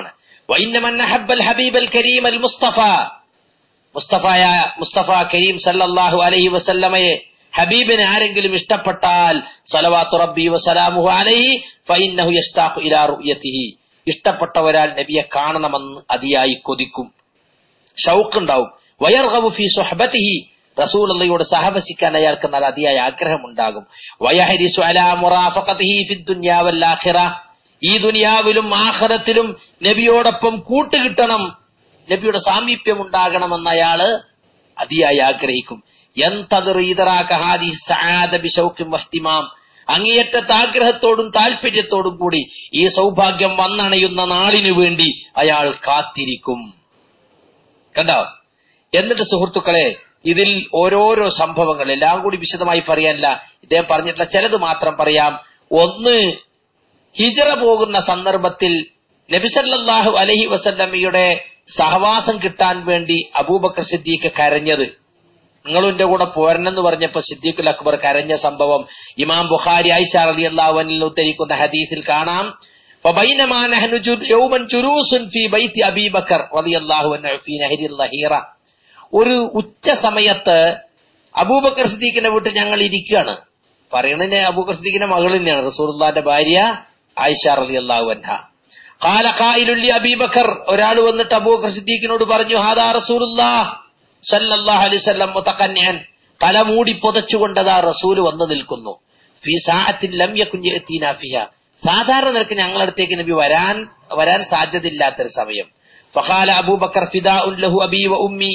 വഇന്നമൻ അഹബ്ബൽ ഹബീബൽ കരീമൽ മുസ്തഫ, മുസ്തഫായ മുസ്തഫ കരീം സല്ലല്ലാഹു അലൈഹി വസല്ലമയെ ഹബീബിനെ ആരെങ്കിലും ഇഷ്ടപ്പെട്ടാൽ സലവാത്തു റബ്ബി വസലാമുഹു അലൈഹി ഫഇന്നഹു യഷ്താഖു ഇലാ റുയതിഹി, ഇഷ്ടപ്പെട്ട ഒരാൾ നബിയെ കാണണമെന്ന് അതിയായി കൊതിക്കും, ഷൗഖുണ്ടാവും. വയർഗബു ഫീ സുഹ്ബതിഹി, റസൂലുള്ളാഹിയോട് സഹവസിക്കാൻ അയാൾക്ക് നല്ല അതിയായ ആഗ്രഹമുണ്ടാകും. വയഹരിസു അലാ മുറാഫഖതിഹി ഫിദ്ദുനിയാ വൽ ആഖിറ, ഈ ദുനിയാവിലും ആഖിറത്തിലും നബിയോടൊപ്പം കൂട്ടുകിട്ടണം, നബിയുടെ സാമീപ്യം ഉണ്ടാകണമെന്ന് അയാള് അതിയായി ആഗ്രഹിക്കും. യന്തദിറു ഇദറാക ഹാദിഹി സആദ ബിശൗഖിൻ വഹ്തിമാം, അങ്ങേയറ്റത്തെ ആഗ്രഹത്തോടും താല്പര്യത്തോടും കൂടി ഈ സൗഭാഗ്യം വന്നണയുന്ന നാളിനു വേണ്ടി അയാൾ കാത്തിരിക്കും. കണ്ടോ? എന്നിട്ട് സുഹൃത്തുക്കളെ, ഇതിൽ ഓരോരോ സംഭവങ്ങൾ എല്ലാം കൂടി വിശദമായി പറയാനില്ല, ഇദ്ദേഹം പറഞ്ഞിട്ടുള്ള ചിലത് മാത്രം പറയാം. ഒന്ന്, ഹിജറ പോകുന്ന സന്ദർഭത്തിൽ നബി സല്ലല്ലാഹു അലൈഹി വസല്ലമയുടെ സഹവാസം കിട്ടാൻ വേണ്ടി അബൂബക്കർ സിദ്ദീഖ് കരഞ്ഞത്, നിങ്ങളും എന്റെ കൂടെ പോരണമെന്ന് പറഞ്ഞപ്പോ സിദ്ദീഖുൽ അക്ബർ കരഞ്ഞ സംഭവം ഇമാം ബുഖാരി ആയിഷ റളിയല്ലാഹു അൻഹ ഉദ്ധരിക്കുന്ന ഹദീസിൽ കാണാം. ഫബൈനമാ നഹ്നു യൗമൻ ജുലൂസുൻ ഫീ ബൈത്തി അബീ ബക്കർ റളിയല്ലാഹു അൻഹു ഫീ നഹരിൽ ലഹീറ, ഒരു ഉച്ച സമയത്ത് അബൂബക്കർ സിദ്ദീഖിന്റെ വീട്ടിൽ ഞങ്ങൾ ഇരിക്കുകയാണ്. പറയണത് അബൂബക്കർ സിദ്ദീഖിന്റെ മകൾ തന്നെയാണ്, റസൂലുള്ളാഹിന്റെ ഭാര്യ ആയിഷ റളിയല്ലാഹു അൻഹ. ഖാല ഖായിലുൽ ലി അബീ ബക്കർ, ഒരാൾ വന്നിട്ട് അബൂബക്കർ സിദ്ദീഖിനോട് പറഞ്ഞു, ഹാദാ റസൂലുള്ളാഹ് സല്ലല്ലാഹു അലൈഹി വസല്ലം മുതഖന്നിഅൻ, തല മൂടി പുതച്ചുകൊണ്ടതാ റസൂൽ വന്നു നിൽക്കുന്നു. ഫീ സഅത്തിൻ ലം യകുൻ യഅതീനാ ഫിഹാ, സാധാരണ നിലക്ക് ഞങ്ങളടുത്തേക്ക് നബി വരാൻ വരാൻ സാധ്യതയില്ലാത്തൊരു സമയം. ഫഖാല അബൂബക്കർ ഫിദാഉൻ ലഹു അബീ വ ഉമ്മി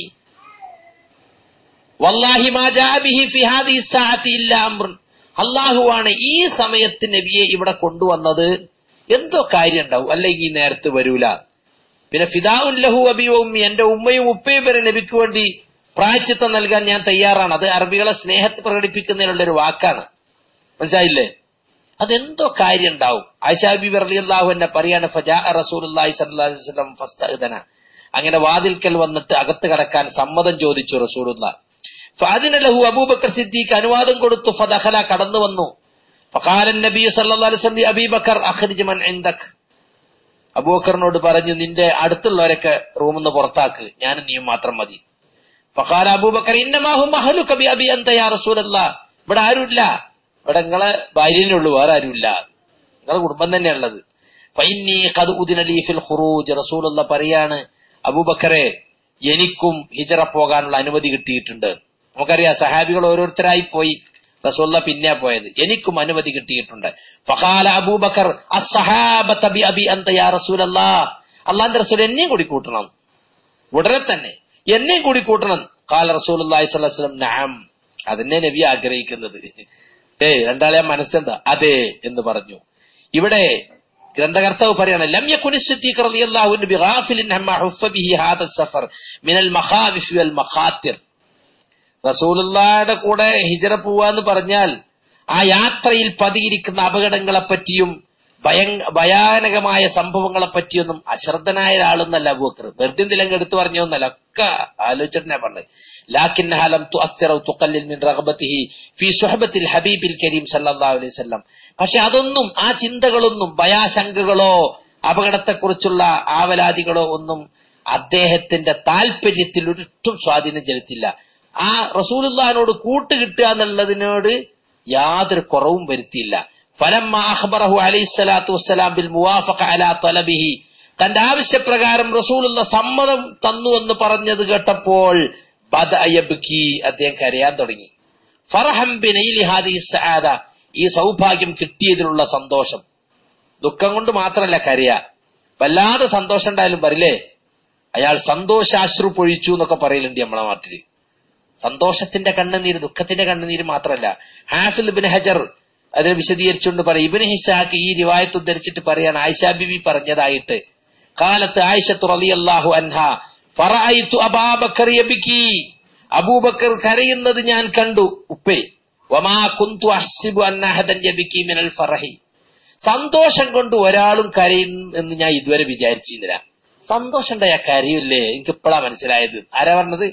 വല്ലാഹി മാ ജാഅ ബിഹി ഫീ ഹാദിഹി സഅത്തി ഇല്ലാ അംറുൻ, അല്ലാഹുവാണ് ഈ സമയത്ത് നബിയെ ഇവിടെ കൊണ്ടുവന്നത്, എന്തോ കാര്യം ഉണ്ടാവും, അല്ലെങ്കിൽ ഈ നേരത്ത് വരൂല. പിന്നെ ഫിദാഉൻ ലഹു അബീ വ ഉമ്മി, എന്റെ ഉമ്മയും ഉപ്പയും വരെ നബിക്ക് വേണ്ടി പ്രായശ്ചിത്തം നൽകാൻ ഞാൻ തയ്യാറാണ്. അത് അറബികളെ സ്നേഹത്തെ പ്രകടിപ്പിക്കുന്നതിനുള്ളൊരു വാക്കാണ്, മനസ്സിലായില്ലേ? അതെന്തോ കാര്യം ഉണ്ടാവും. ആയിഷ ബീബി റളിയല്ലാഹു അൻഹ പറയാണ്, ഫജാഅ റസൂലുള്ളാഹി സ്വല്ലല്ലാഹു അലൈഹി വസല്ലം ഫസ്തഅദന, അങ്ങനെ വാതിൽക്കൽ വന്നിട്ട് അകത്ത് കടക്കാൻ സമ്മതം ചോദിച്ചു റസൂലുള്ളാഹ്. ഫഅദിന ലഹു, അബൂബക്കർ സിദ്ദീഖ് അനുവാദം കൊടുത്തു. ഫദഖല, കടന്നു വന്നു. ഫഖാല നബി സല്ലല്ലാഹു അലൈഹി വസല്ലം അബീ ബക്കർ അഖ്രിജ് മൻ ഇൻദക്, അബൂബക്കറിനോട് പറഞ്ഞു, നിന്റെ അടുത്തുള്ളവരൊക്കെ റൂമിൽ നിന്ന് പുറത്താക്ക്, ഞാനും നീയും മാത്രം മതി. ഫഖാല അബൂബക്കർ ഇന്നമാ ഹും അഹ്ലുക ബി അബി അൻത യാ റസൂലല്ലാഹ്, ഇവിടെ ആരുമില്ല, ഇവിടെ നിങ്ങളെ ഭാര്യനെ ഉള്ളൂ, വേറെ ആരുമില്ല, നിങ്ങളെ കുടുംബം തന്നെയുള്ളത്. ഫഇന്നി ഖദ് ഉദിന ലീ ഫിൽ ഖുറൂജ്, റസൂലുള്ളാഹ് പറയാണ്, അബൂബക്കറെ എനിക്കും ഹിജറ പോകാനുള്ള അനുമതി കിട്ടിയിട്ടുണ്ട്. നമുക്കറിയാം സഹാബികൾ ഓരോരുത്തരായി പോയി, റസൂലുള്ളാഹ് പിന്നെ പോയത്, എനിക്കും അനുമതി കിട്ടിയിട്ടുണ്ട്. ഫഖാല അബൂബക്കർ അസ്സഹാബത ബി അബി അൻത യാ റസൂലല്ലാഹ്, അല്ലാഹുവിന്റെ റസൂൽ എന്നെയും കൂടി കൂട്ടണം, ഉടനെ തന്നെ എന്നെയും കൂടി കൂട്ടണം. ഖാല റസൂലുള്ളാഹി സ്വല്ലല്ലാഹു അലൈഹി വസല്ലം നഅം, അതന്നെ നബി ആഗ്രഹിക്കുന്നത്. ഏയ് രണ്ടാളെ മനസ്സെന്താ, അതെ എന്ന് പറഞ്ഞു. ഇവിടെ ഗ്രന്ഥകർത്താവ് പറയാണ്, ലം യകുനി സിദ്ദീഖ് റളിയല്ലാഹു അൻഹു ബിഗാഫിലിൻ അമ്മാ ഹുഫ ബിഹി ഹാദ സഫർ മിനൽ മഖാവിഫ് വൽ മഖാത്തിർ, റസൂലുള്ളാഹിയുടെ കൂടെ ഹിജറ പോവാന്ന് പറഞ്ഞാൽ ആ യാത്രയിൽ പതിയിരിക്കുന്ന അപകടങ്ങളെപ്പറ്റിയും ഭയ ഭയാനകമായ സംഭവങ്ങളെ പറ്റിയൊന്നും അശ്രദ്ധനായ ഒരാളൊന്നല്ല അബൂബക്കർ, വെറുതെ എന്തെങ്കിലും എടുത്തു പറഞ്ഞൊന്നല്ല, ഒക്കെ ആലോചിച്ചിട്ടാ പറഞ്ഞത്. ലാകിന്നഹാ ലം തുഅസ്സിറ തുഖല്ലിൽ മിൻ റഗ്ബതിഹി ഫീ സുഹബത്തിൽ ഹബീബിൽ കരീം സല്ലല്ലാഹു അലൈഹി വസല്ലം, പക്ഷെ അതൊന്നും, ആ ചിന്തകളൊന്നും, ഭയാശങ്കകളോ അപകടത്തെക്കുറിച്ചുള്ള ആവലാതികളോ ഒന്നും അദ്ദേഹത്തിന്റെ താല്പര്യത്തിൽ ഒരിട്ടും സ്വാധീനം ചെലുത്തില്ല. ആ റസൂലുള്ളാഹിനോട് കൂട്ടുകിട്ടുക എന്നുള്ളതിനോട് യാതൊരു കുറവും വരുത്തിയില്ല. ഫലമ്മ അഖ്ബറഹു അലൈഹിസ്സലാത്തു വസ്സലാം ബിൽ മുവാഫഖ അലാ തലബിഹി, തന്റെ ആവശ്യപ്രകാരം റസൂലുള്ള സമ്മതം തന്നു എന്ന് പറഞ്ഞത് കേട്ടപ്പോൾ ബദഅ യബ്കി, അദ്ദേഹം കരയാൻ തുടങ്ങി. ഫർഹം ബിനൈലി ഹാദിഹി സആദ, ഈ സൗഭാഗ്യം കിട്ടിയതിലുള്ള സന്തോഷം, ദുഃഖം കൊണ്ട് മാത്രമല്ല കരയാ, വല്ലാതെ സന്തോഷം ഉണ്ടായാലും പറയില്ലേ, അയാൾ സന്തോഷാശ്രു പൊഴിച്ചു എന്നൊക്കെ പറയലുണ്ട് നമ്മളെ നാട്ടില്. സന്തോഷത്തിന്റെ കണ്ണുനീര്, ദുഃഖത്തിന്റെ കണ്ണുനീര് മാത്രമല്ല. ഹാഫിൽ ഇബ്നു ഹജർ അതിനെ വിശദീകരിച്ചുകൊണ്ട് പറയും, ഇബ്നു ഹിസാഖ് ഈ റിവായത്ത് ഉദ്ധരിച്ചിട്ട് പറയാണ്, ആയിഷ ബിബി പറഞ്ഞതായിട്ട്, ഖാലത്ത് ആയിഷത്തു റളിയല്ലാഹു അൻഹാ ഫറഅയ്തു അബൂബക്കർ യബ്കി, അബൂബക്കർ കരയുന്നത് ഞാൻ കണ്ടു, ഉപ്പേ, വമാ കുന്തു അഹ്സിബു അന്ന അഹദൻ യബ്കി മിനൽ ഫറഹി, സന്തോഷം കൊണ്ട് ഒരാളും കരയും എന്ന് ഞാൻ ഇതുവരെ വിചാരിച്ചിരുന്നില്ല. സന്തോഷം ഉണ്ടായ കരയില്ലേ, എനിക്ക് ഇപ്പോഴാ മനസ്സിലായത്. ആരാ പറഞ്ഞത്?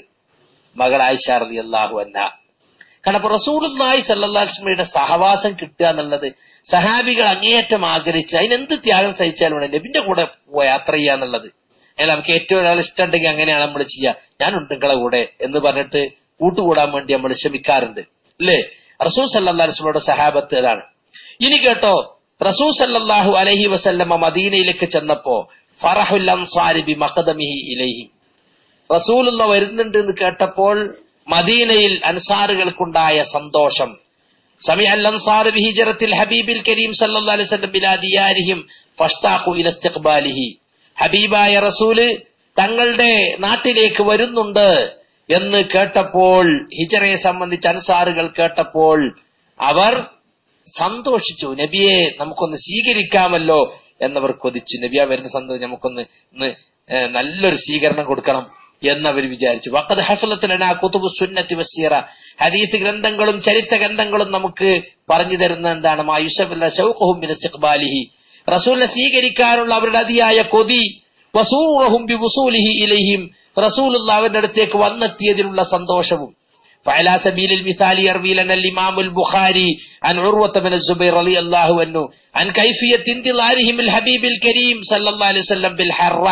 മകൾ ആയിഷ റളിയല്ലാഹു അൻഹാ. കാരണം റസൂലുള്ളാഹി സ്വല്ലല്ലാഹു അലൈഹി വസല്ലമയുടെ സഹവാസം കിട്ടുക എന്നുള്ളത് സഹാബികൾ അങ്ങേയറ്റം ആഗ്രഹിച്ചത്. അതിനെന്ത് ത്യാഗം സഹിച്ചാലും വേണം നബിന്റെ കൂടെ യാത്ര ചെയ്യുക എന്നുള്ളത്. അല്ല നമുക്ക് ഏറ്റവും ഒരാൾ ഇഷ്ടമുണ്ടെങ്കിൽ അങ്ങനെയാണ് നമ്മൾ ചെയ്യുക. ഞാനുണ്ട് നിങ്ങളെ കൂടെ എന്ന് പറഞ്ഞിട്ട് കൂട്ടുകൂടാൻ വേണ്ടി നമ്മൾ ശ്രമിക്കാറുണ്ട് അല്ലേ? റസൂൽ സല്ലല്ലാഹു അലൈഹി വസല്ലമയുടെ സഹാബത്ത് അതാണ്. ഇനി കേട്ടോ, റസൂൽ സല്ലല്ലാഹു അലൈഹി വസല്ലമ മദീനയിലേക്ക് ചെന്നപ്പോ ഫറഹുൽ അൻസാരി ബി മഖദമിഹി ഇലൈഹി, റസൂലുള്ള വരുന്നുണ്ട് എന്ന് കേട്ടപ്പോൾ മദീനയിൽ അൻസാറുകൾക്കുണ്ടായ സന്തോഷം. സമിഅൽ അൻസാറു ബിഹിജ്റത്തിൽ ഹബീബിൽ കരീം സല്ലല്ലാഹു അലൈഹി വസല്ലം ബിലാ ദിയാരിഹിം ഫഷ്താഖു ഇല ഇസ്തിഖ്ബാലിഹി, ഹബീബായ റസൂല് തങ്ങളുടെ നാട്ടിലേക്ക് വരുന്നുണ്ട് എന്ന് കേട്ടപ്പോൾ, ഹിജറയെ സംബന്ധിച്ച് അൻസാറുകൾ കേട്ടപ്പോൾ അവർ സന്തോഷിച്ചു. നബിയെ നമുക്കൊന്ന് സ്വീകരിക്കാമല്ലോ എന്നവർ കൊതിച്ചു. നബിയ വരുന്ന സന്തോഷം നമുക്കൊന്ന് ഇന്ന് നല്ലൊരു സ്വീകരണം കൊടുക്കണം എന്നവർ വിചാരിച്ചു. വഖദ് ഹഫലത് ലനാ കുതുബു സുന്നത്തി വസ്സിറ, ഹദീസ് ഗ്രന്ഥങ്ങളും ചരിത്ര ഗ്രന്ഥങ്ങളും നമുക്ക് പറഞ്ഞു തരുന്ന എന്താണ്? മാ യുസബില്ല ശൗഖുഹും മിൻ ഇസ്തിഖ്ബാലിഹി, റസൂലിനെ സ്വീകരിക്കാനുള്ള അവരുടെ അതിയായ കൊതി. വസൂറഹും ബിവുസൂലിഹി ഇലൈഹിം, റസൂലുള്ളാഹി അവരുടെ അടുത്തേക്ക് വന്നെത്തിയതിലുള്ള സന്തോഷവും. ഫഅലാ സബീലിൽ മിസാലി യർവി ലനാ ഇമാം അൽ ബുഖാരി അൻ ഉർവത ബിൻ സുബൈർ റളിയല്ലാഹു അൻഹു അൻ കൈഫിയത്തി ഇന്തിളാരിഹിം അൽ ഹബീബിൽ കരീം സല്ലല്ലാഹു അലൈഹി വസല്ലം ബിൽ ഹറ,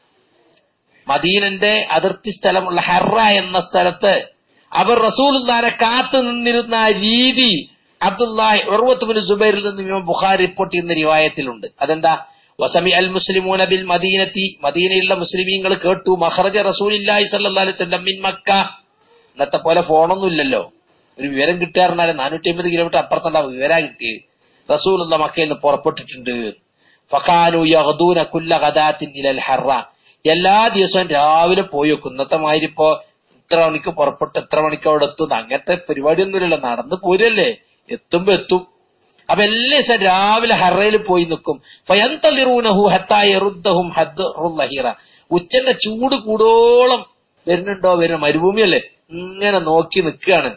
മദീനന്റെ അതിർത്തി സ്ഥലമുള്ള ഹറ എന്ന സ്ഥലത്ത് അവർ റസൂലുള്ളാഹിനെ കാത്തു നിന്നിരുന്ന രീതി അബ്ദുല്ലാഹി ഉർവത്ത് ബിൻ സുബൈറിൽ നിന്ന് ഇമാം ബുഖാരി റിപ്പോർട്ട് ചെയ്യുന്ന റിവായത്തിലുണ്ട്. അതെന്താ? വസമി അൽ മുസ്ലിമൂന ബിൽ മദീനത്തി, മദീനയിലുള്ള മുസ്ലിമീങ്ങൾ കേട്ടു മഖറജ റസൂലില്ലാഹി സല്ലല്ലാഹു അലൈഹി വസല്ലം മിൻ മക്ക. ഇന്നത്തെ പോലെ ഫോണൊന്നും ഇല്ലല്ലോ, ഒരു വിവരം കിട്ടാറുണ്ടാലും നാനൂറ്റി അമ്പത് കിലോമീറ്റർ അപ്പുറത്തുണ്ടാവും വിവരം കിട്ടി റസൂലുള്ള മക്കയിൽ നിന്ന് പുറപ്പെട്ടിട്ടുണ്ട്. ഫഖാനു യഗ്ദൂന കുല്ല ഗദാത്തിൻ ഇലൽ ഹറ, എല്ലാ ദിവസവും രാവിലെ പോയി വെക്കും. ഇന്നത്തെ മാതിരി ഇപ്പോ ഇത്ര മണിക്ക് പുറപ്പെട്ട് എത്ര മണിക്ക് അവിടെ എത്തും, അങ്ങനത്തെ പരിപാടിയൊന്നുമില്ലല്ലോ, നടന്ന് പോരല്ലേ, എത്തുമ്പോ എത്തും. അപ്പൊ എല്ലാ ദിവസം രാവിലെ ഹറയിൽ പോയി നിൽക്കും. ഫയന്തളിറൂനഹു ഹത്താ യറുദ്ദഹും ഹദ്റുൽ ലഹീറ, ഉച്ചന്റെ ചൂട് കൂടോളം വരുന്നുണ്ടോ വരുന്ന മരുഭൂമിയല്ലേ, ഇങ്ങനെ നോക്കി നിൽക്കുകയാണ്,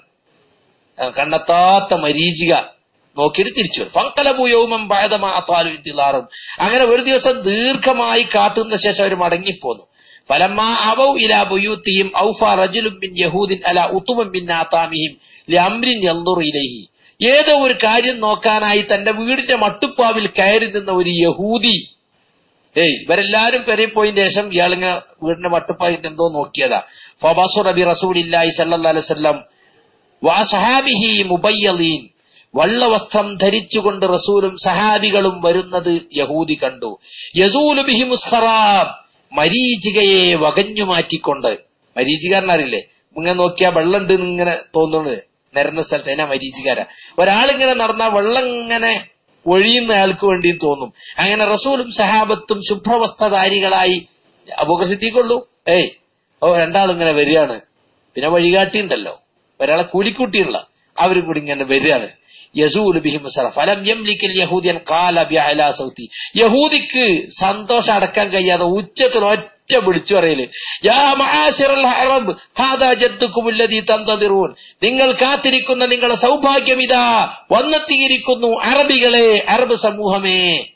കണ്ണെത്താത്ത മരീചിക നോക്കിയിട്ട് തിരിച്ചു വരും. ഫൻഖലബു യൗമൻ ബഅദമാ അതാലു ഇന്തിളാറും, അങ്ങനെ ഒരു ദിവസം ദീർഘമായി കാത്തുന്ന ശേഷം അവർ മടങ്ങിപ്പോന്നു. ഫലമ്മാ അവൗ ഇലാ ബുയൂത്തിഹിം ഔഫാ റജുലുൻ മിൻ യഹൂദിൻ അലാ ഉതുമൻ മിൻ ആതാമിഹിം ലിഅംരിൻ യൻദുറു ഇലൈഹി, ഏതോ ഒരു കാര്യം നോക്കാനായി തന്റെ വീടിന്റെ മട്ടുപ്പാവിൽ കയറി നിന്ന ഒരു യഹൂദി, ഏയ് ഇവരെല്ലാരും പെരയിൽ പോയതിന് ശേഷം ഇയാളിങ്ങനെ വീടിന്റെ മട്ടുപ്പാവിൽ എന്തോ നോക്കിയതാ. ഫബസുറ ബി റസൂലില്ലാഹി സല്ലല്ലാഹു അലൈഹി വസല്ലം വഅസ്ഹാബിഹി മുബയ്യളീൻ, വള്ളവസ്ത്രം ധരിച്ചുകൊണ്ട് റസൂലും സഹാബികളും വരുന്നത് യഹൂദി കണ്ടു. യസൂലു ബിഹിമുസ് സറാബ്, മരീചികയെ വകഞ്ഞു മാറ്റിക്കൊണ്ട്. മരീചിക അറിയില്ലേ, ഇങ്ങനെ നോക്കിയാൽ വെള്ളം ഉണ്ട് ഇങ്ങനെ തോന്നുന്നത്, നിരന്ന സ്ഥലത്ത് അതിനാ മരീചികാര. ഒരാളിങ്ങനെ നടന്നാൽ വെള്ളം ഇങ്ങനെ ഒഴിയുന്ന അയാൾക്ക് വേണ്ടിയും തോന്നും. അങ്ങനെ റസൂലും സഹാബത്തും ശുഭ്രവസ്ത്രധാരികളായി അബൂബക്കർ സിദ്ദീഖുള്ളൂ, ഏയ് ഓ രണ്ടാളും ഇങ്ങനെ വരികയാണ്. പിന്നെ വഴികാട്ടിയുണ്ടല്ലോ, ഒരാളെ കൂലിക്കൂട്ടിയുള്ള അവരും കൂടി ഇങ്ങനെ വരികയാണ്. യസൂലു ബിഹിം സറ ഫലം യംലിക്കൽ യഹൂദിയൻ ഖാല ബിഅലാ സൗതി, യഹൂദിക്ക് സന്തോഷം അടക്കാൻ കഴിയാതെ ഉച്ചത്തിൽ ഒറ്റ വിളിച്ചു പറയല്, യാ മആശിറൽ അറബ് ഹാദാ ജദ്ദുകും അല്ലദീ തന്തദിറൂൻ, നിങ്ങൾ കാത്തിരിക്കുന്ന നിങ്ങളുടെ സൗഭാഗ്യം ഇതാ വന്നെത്തിയിരിക്കുന്നു, അറബികളെ, അറബ് സമൂഹമേ.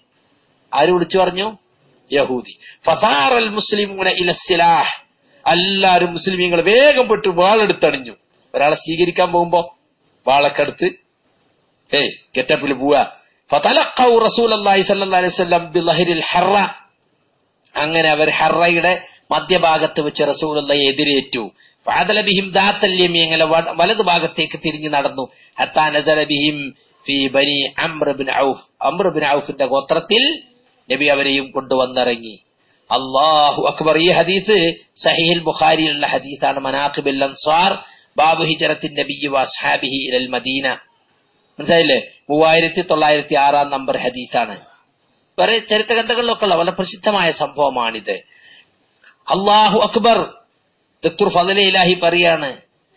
ആര് വിളിച്ചു പറഞ്ഞു? യഹൂദി. ഫസാറൽ മുസ്ലിമൂന ഇലസ്സിലാഹ്, എല്ലാരും മുസ്ലിമീങ്ങൾ വേഗം പെട്ട് വാളെടുത്തണിഞ്ഞു. ഒരാളെ സ്വീകരിക്കാൻ പോകുമ്പോ വാളൊക്കെ എടുത്ത് ഏയ് ഗെറ്റപ്പിൽ പോവാ. ഫതലഖൗ റസൂലുള്ളാഹി സ്വല്ലല്ലാഹു അലൈഹി വസല്ലം ബിളഹരിൽ ഹറ, അങ്ങനെ അവർ ഹറയുടെ മധ്യഭാഗത്ത് വെച്ച് റസൂലുള്ളാഹിയെ എതിരേറ്റു. ഫഅദല ബിഹിം ദാത്തൽ യമീൻ, അങ്ങനെ വലതു ഭാഗത്തേക്ക് തിരിഞ്ഞു നടന്നു. ഹത്താ നസല ബിഹിം ഫീ ബനി അംർ ഇബ്നു ഔഫ്, അംർ ഇബ്നു ഔഫിന്റെ ഗോത്രത്തിൽ നബി അവരെയും കൊണ്ടുവന്നിറങ്ങി. അല്ലാഹു അക്ബർ. ഈ ഹദീസ് സഹീഹുൽ ബുഖാരിയിലുള്ള ഹദീസാണ്. മനാഖിബുൽ അൻസാർ ബാബു ഹിജ്റത്തിൻ നബിയ്യി വഅസ്ഹാബിഹി ഇലൽ മദീന, മനസ്സിലായില്ലേ? മൂവായിരത്തി തൊള്ളായിരത്തി ആറാം നമ്പർ ഹദീസാണ്. വേറെ ചരിത്ര ഗ്രന്ഥങ്ങളിലൊക്കെ ഉള്ള വളരെ പ്രസിദ്ധമായ സംഭവമാണിത്. അല്ലാഹു അക്ബർ. ദക്തുർ ഫളൽ ഇലാഹി പറയാണ്,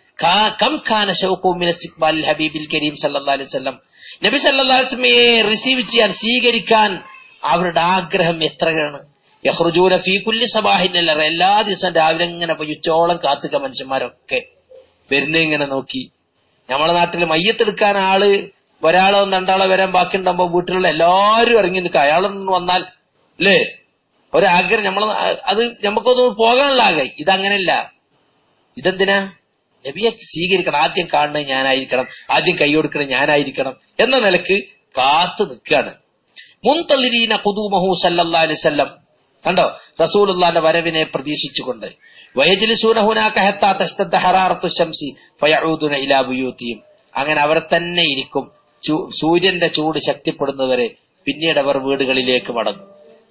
കം കാന ശൗഖു മിൻ ഇസ്തിഖ്ബാലിൽ ഹബീബിൽ കരീം സല്ലല്ലാഹു അലൈഹി വസല്ലം, നബി സല്ലല്ലാഹു അലൈഹി വസല്ലമയെ റിസീവ് ചെയ്യാൻ, സ്വീകരിക്കാൻ അവരുടെ ആഗ്രഹം എത്രയാണ്. യഖ്റുജൂന ഫീ കുല്ലി സബാഹിൻ, എല്ലാ ദിവസവും രാവിലെ ഇങ്ങനെ പോയി ഉച്ചോളം കാത്തുക മനുഷ്യന്മാരൊക്കെ വരുന്നേ ഇങ്ങനെ നോക്കി. നമ്മളെ നാട്ടിൽ മയ്യത്തെടുക്കാൻ ആള് ഒരാളോ രണ്ടാളോ വരാൻ ബാക്കിയുണ്ടാകുമ്പോ വീട്ടിലുള്ള എല്ലാരും ഇറങ്ങി നിൽക്കുക. അയാളൊന്നും വന്നാൽ അല്ലേ ഒരാഗ്രഹം, നമ്മളെ അത് നമുക്കൊന്നും പോകാനുള്ള ആകായി. ഇതങ്ങനെയല്ല. ഇതെന്തിനാ? നബിയെ സ്വീകരിക്കണം, ആദ്യം കാണുന്നത് ഞാനായിരിക്കണം, ആദ്യം കൈ കൊടുക്കണം ഞാനായിരിക്കണം എന്ന നിലക്ക് കാത്തു നിൽക്കുകയാണ്. മുൻതളിരീന ഖുദൂമഹു സല്ലല്ലാഹു അലൈഹി വസല്ലം, കണ്ടോ, റസൂലുള്ളാന്റെ വരവിനെ പ്രതീക്ഷിച്ചുകൊണ്ട്. വയജ്ലിസൂന ഹുനാക ഹത്താ തസ്തദ്ദ ഹറാറത്തു ശംസി ഫയഊദുന ഇലാ ബുയൂതിഹിം, അങ്ങനെ അവർ തന്നെ ഇരിക്കും സൂര്യന്റെ ചൂട് ശക്തിപ്പെടുന്നവരെ, പിന്നീട് അവർ വീടുകളിലേക്ക് മടങ്ങും.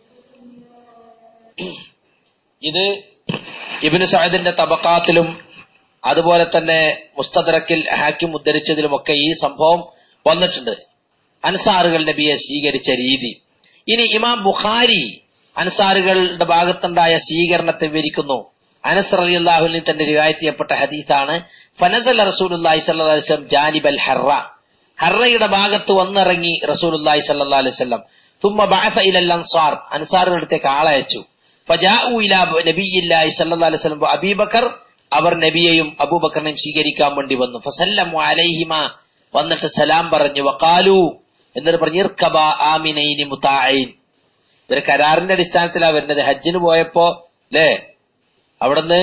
ഇത് ഇബ്നു സഅദിന്റെ തബഖാത്തിലും അതുപോലെ തന്നെ മുസ്തദ്റക്കിൽ ഹാക്കിം ഉദ്ധരിച്ചതിലുമൊക്കെ ഈ സംഭവം വന്നിട്ടുണ്ട്, അൻസാറുകൾ നബിയെ സ്വീകരിച്ച രീതി. ഇനി ഇമാം ബുഖാരി അൻസാറുകളുടെ ഭാഗത്തുണ്ടായ സ്വീകരണത്തെ വിവരിക്കുന്നു. അനസ് റളിയല്ലാഹു അൻഹു തന്നെ റിവായത്ത് ചെയ്യപ്പെട്ട ഹദീസാണ്. ഫനസല റസൂലുള്ളാഹി സ്വല്ലല്ലാഹു അലൈഹി വസല്ലം ജാനിബൽ ഹറ, ഹറയുടെ ഭാഗത്ത് വന്നിറങ്ങി റസൂലുള്ളാഹി സ്വല്ലല്ലാഹു അലൈഹി വസല്ലം. തുമ്മ ബഅസ ഇലൽ അൻസാർ, അൻസാറുകളുടെ അടുത്തേക്ക് ആളയച്ചു. ഫജാഉ ഇലാ നബിയില്ലാഹി സ്വല്ലല്ലാഹു അലൈഹി വസല്ലം അബൂബക്കർ, അവർ നബിയെയും അബൂബക്കറിനെയും സ്വീകരിക്കാൻ വേണ്ടി വന്നു. ഫസല്ലമു അലൈഹിമാ, വന്നിട്ട് സലാം പറഞ്ഞു. വഖാലു, എന്നിട്ട് പറഞ്ഞു ഇർകബ ആമിനൈനി മുതാഇൻ, ഇവര് കരാറിന്റെ അടിസ്ഥാനത്തിലാണ് വരുന്നത്. ഹജ്ജിന് പോയപ്പോ അല്ലേ, അവിടുന്ന്